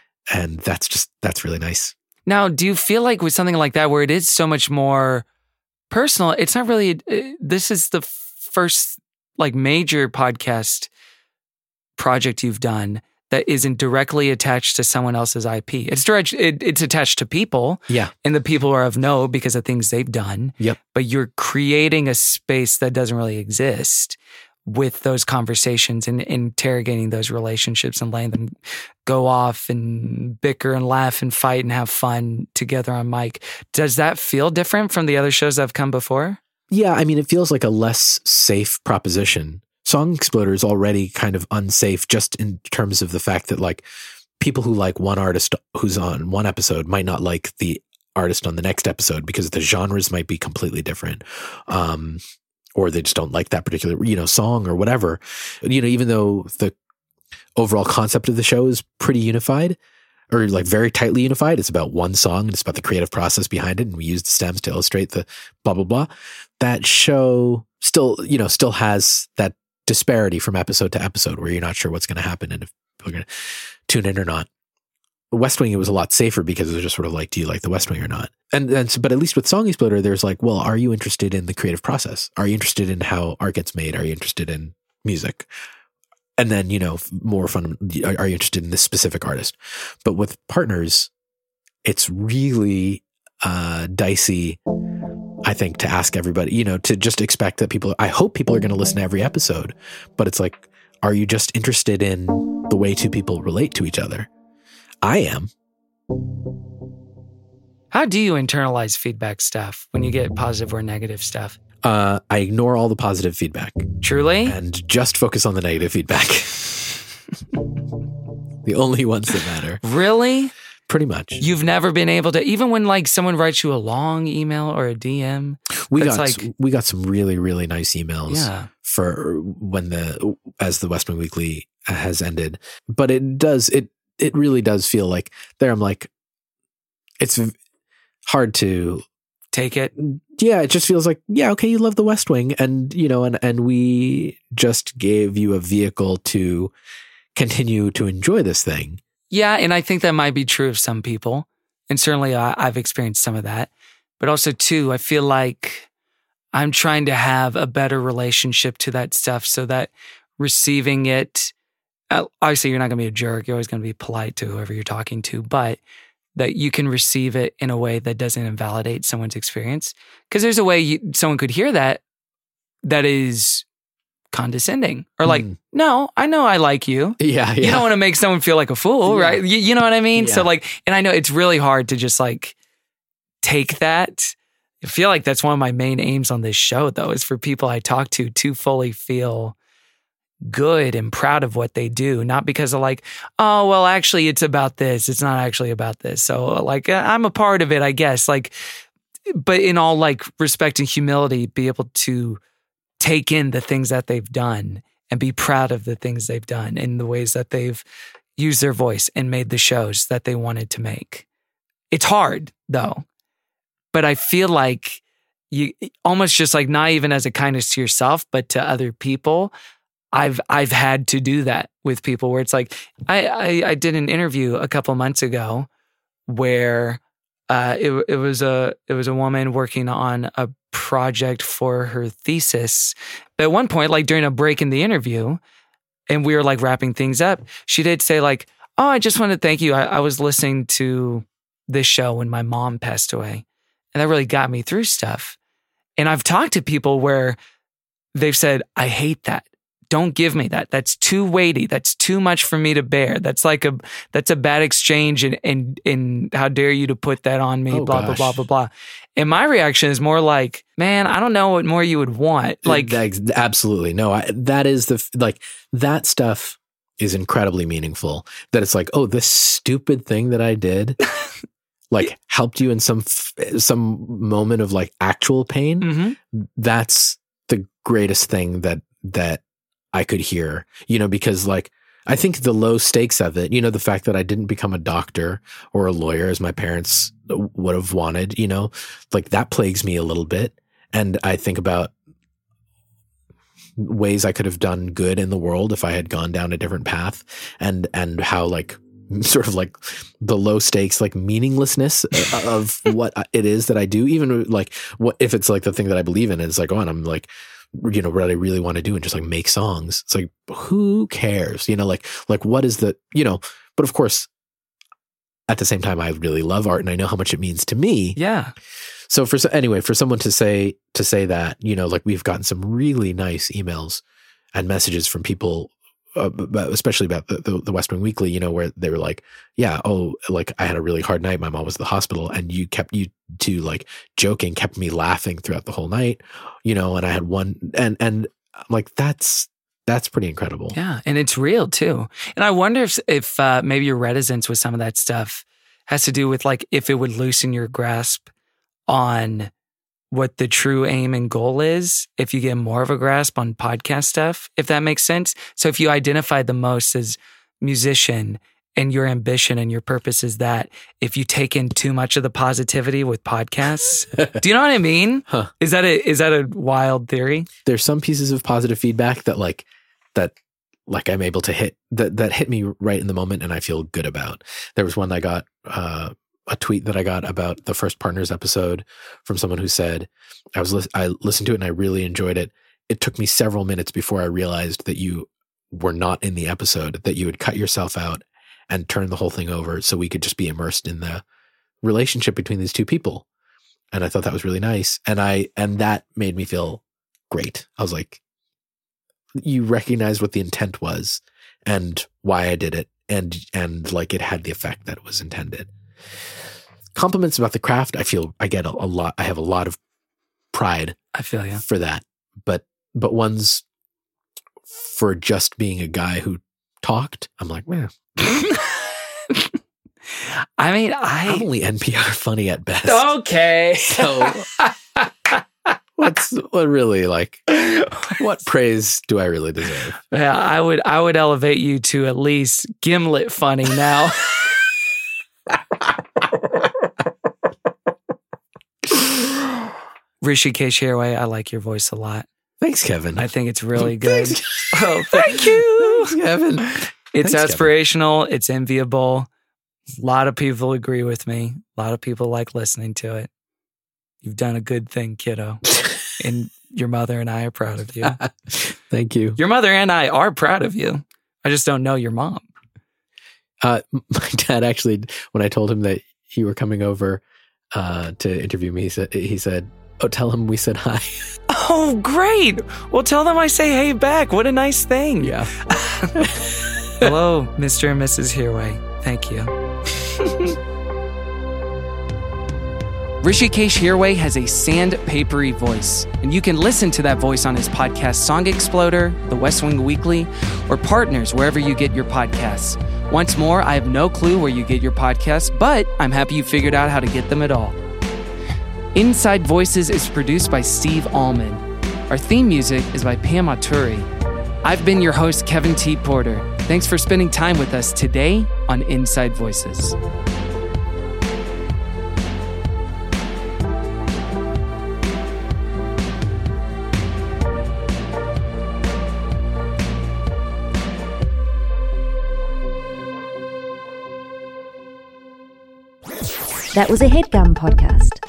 and that's just, that's really nice. Now, do you feel like with something like that, where it is so much more personal, it's not really, this is the first like major podcast project you've done that isn't directly attached to someone else's I P. It's direct, it, it's attached to people. Yeah. And the people are of note because of things they've done. Yep. But you're creating a space that doesn't really exist with those conversations and interrogating those relationships and letting them go off and bicker and laugh and fight and have fun together on mic. Does that feel different from the other shows that have come before? Yeah. I mean, it feels like a less safe proposition. Song Exploder is already kind of unsafe just in terms of the fact that like people who like one artist who's on one episode might not like the artist on the next episode because the genres might be completely different. Um, or they just don't like that particular, you know, song or whatever. You know, even though the overall concept of the show is pretty unified or like very tightly unified, it's about one song and it's about the creative process behind it. And we use the stems to illustrate the blah, blah, blah. That show still, you know, still has that disparity from episode to episode where you're not sure what's going to happen and if people are going to tune in or not. West Wing, it was a lot safer because it was just sort of like, do you like the West Wing or not? And, and so, but at least with Song Exploder, there's like, well, are you interested in the creative process? Are you interested in how art gets made? Are you interested in music? And then, you know, more fun, are you interested in this specific artist? But with Partners, it's really uh, dicey, I think, to ask everybody, you know, to just expect that people, I hope people are going to listen to every episode, but it's like, are you just interested in the way two people relate to each other? I am. How do you internalize feedback stuff when you get positive or negative stuff? Uh, I ignore all the positive feedback. Truly? And just focus on the negative feedback. The only ones that matter. Really? Pretty much. You've never been able to, even when like someone writes you a long email or a D M? We got like, we got some really, really nice emails yeah. for when the, as the West Wing Weekly has ended. But it does, it, it really does feel like there I'm like, it's hard to take it. Yeah, it just feels like, yeah, okay, you love the West Wing, and you know, and and we just gave you a vehicle to continue to enjoy this thing. Yeah, and I think that might be true of some people, and certainly I, I've experienced some of that. But also, too, I feel like I'm trying to have a better relationship to that stuff, so that receiving it, obviously, you're not going to be a jerk. You're always going to be polite to whoever you're talking to, but that you can receive it in a way that doesn't invalidate someone's experience. Because there's a way you, someone could hear that that is condescending or like, mm. no, I know I like you. Yeah, yeah. You don't want to make someone feel like a fool, yeah. right? You, you know what I mean? Yeah. So like, and I know it's really hard to just like take that. I feel like that's one of my main aims on this show, though, is for people I talk to to fully feel good and proud of what they do, not because of like, oh, well, actually it's about this. It's not actually about this. So like, I'm a part of it, I guess. Like, but in all like respect and humility, be able to take in the things that they've done and be proud of the things they've done and the ways that they've used their voice and made the shows that they wanted to make. It's hard though, but I feel like you almost just like not even as a kindness to yourself, but to other people. I've I've had to do that with people where it's like I I, I did an interview a couple months ago where uh, it it was a it was a woman working on a project for her thesis. But at one point, like during a break in the interview, and we were like wrapping things up, she did say like, "Oh, I just want to thank you. I, I was listening to this show when my mom passed away, and that really got me through stuff." And I've talked to people where they've said, "I hate that. Don't give me that. That's too weighty. That's too much for me to bear. That's like a that's a bad exchange, and and and how dare you to put that on me?" Oh, blah gosh. blah blah blah blah. And my reaction is more like, "Man, I don't know what more you would want." Like, That- absolutely no. I, that is the like that stuff is incredibly meaningful. That it's like, oh, this stupid thing that I did, like helped you in some some moment of like actual pain. mm-hmm. That's the greatest thing that that. I could hear, you know, because like, I think the low stakes of it, you know, the fact that I didn't become a doctor or a lawyer as my parents would have wanted, you know, like that plagues me a little bit. And I think about ways I could have done good in the world if I had gone down a different path, and, and how like sort of like the low stakes, like meaninglessness of what it is that I do, even like what, if it's like the thing that I believe in, it's like, oh, and I'm like, you know, what I really want to do and just like make songs. It's like, who cares? You know, like, like what is the, you know, but of course, at the same time, I really love art and I know how much it means to me. Yeah. So for, anyway, for someone to say, to say that, you know, like we've gotten some really nice emails and messages from people, uh, especially about the, the, the West Wing Weekly, you know, where they were like, yeah, oh, like I had a really hard night. My mom was at the hospital, and you kept you to like joking, kept me laughing throughout the whole night, you know, and I had one, and, and I'm like, that's, that's pretty incredible. Yeah. And it's real too. And I wonder if, if uh, maybe your reticence with some of that stuff has to do with like, if it would loosen your grasp on what the true aim and goal is, if you get more of a grasp on podcast stuff, if that makes sense. So if you identify the most as musician and your ambition and your purpose is that, if you take in too much of the positivity with podcasts, do you know what I mean? Huh. Is that a, is that a wild theory? There's some pieces of positive feedback that like, that like I'm able to hit, that, that hit me right in the moment and I feel good about. There was one I got, uh, a tweet that I got about the first Partners episode from someone who said, I was, li- I listened to it and I really enjoyed it. It took me several minutes before I realized that you were not in the episode, that you had cut yourself out and turned the whole thing over so we could just be immersed in the relationship between these two people. And I thought that was really nice. And I, and that made me feel great. I was like, you recognized what the intent was and why I did it. And, and like it had the effect that it was intended. Compliments about the craft, I feel I get a, a lot. I have a lot of pride. I feel you. For that. But, but one's for just being a guy who talked. I'm like, man. I mean, I... I'm only N P R funny at best. Okay. So what's what really like what praise do I really deserve? Yeah, I would I would elevate you to at least Gimlet funny now. Rishikesh Hirway, I like your voice a lot. Thanks, Kevin. I think it's really good. Thanks. Oh, thank you. Thanks, Kevin. It's Thanks, aspirational. Kevin. It's enviable. A lot of people agree with me. A lot of people like listening to it. You've done a good thing, kiddo. And your mother and I are proud of you. Thank you. Your mother and I are proud of you. I just don't know your mom. Uh, my dad actually, when I told him that you were coming over uh, to interview me, he said, he said, oh, tell him we said hi. Oh, great. Well, tell them I say hey back. What a nice thing. Yeah. Hello, Mister and Missus Hirway. Thank you. Rishikesh Hirway has a sandpapery voice, and you can listen to that voice on his podcast Song Exploder, The West Wing Weekly, or Partners wherever you get your podcasts. Once more, I have no clue where you get your podcasts, but I'm happy you figured out how to get them at all. Inside Voices is produced by Steve Allman. Our theme music is by Pam Aturi. I've been your host, Kevin T. Porter. Thanks for spending time with us today on Inside Voices. That was a HeadGum podcast.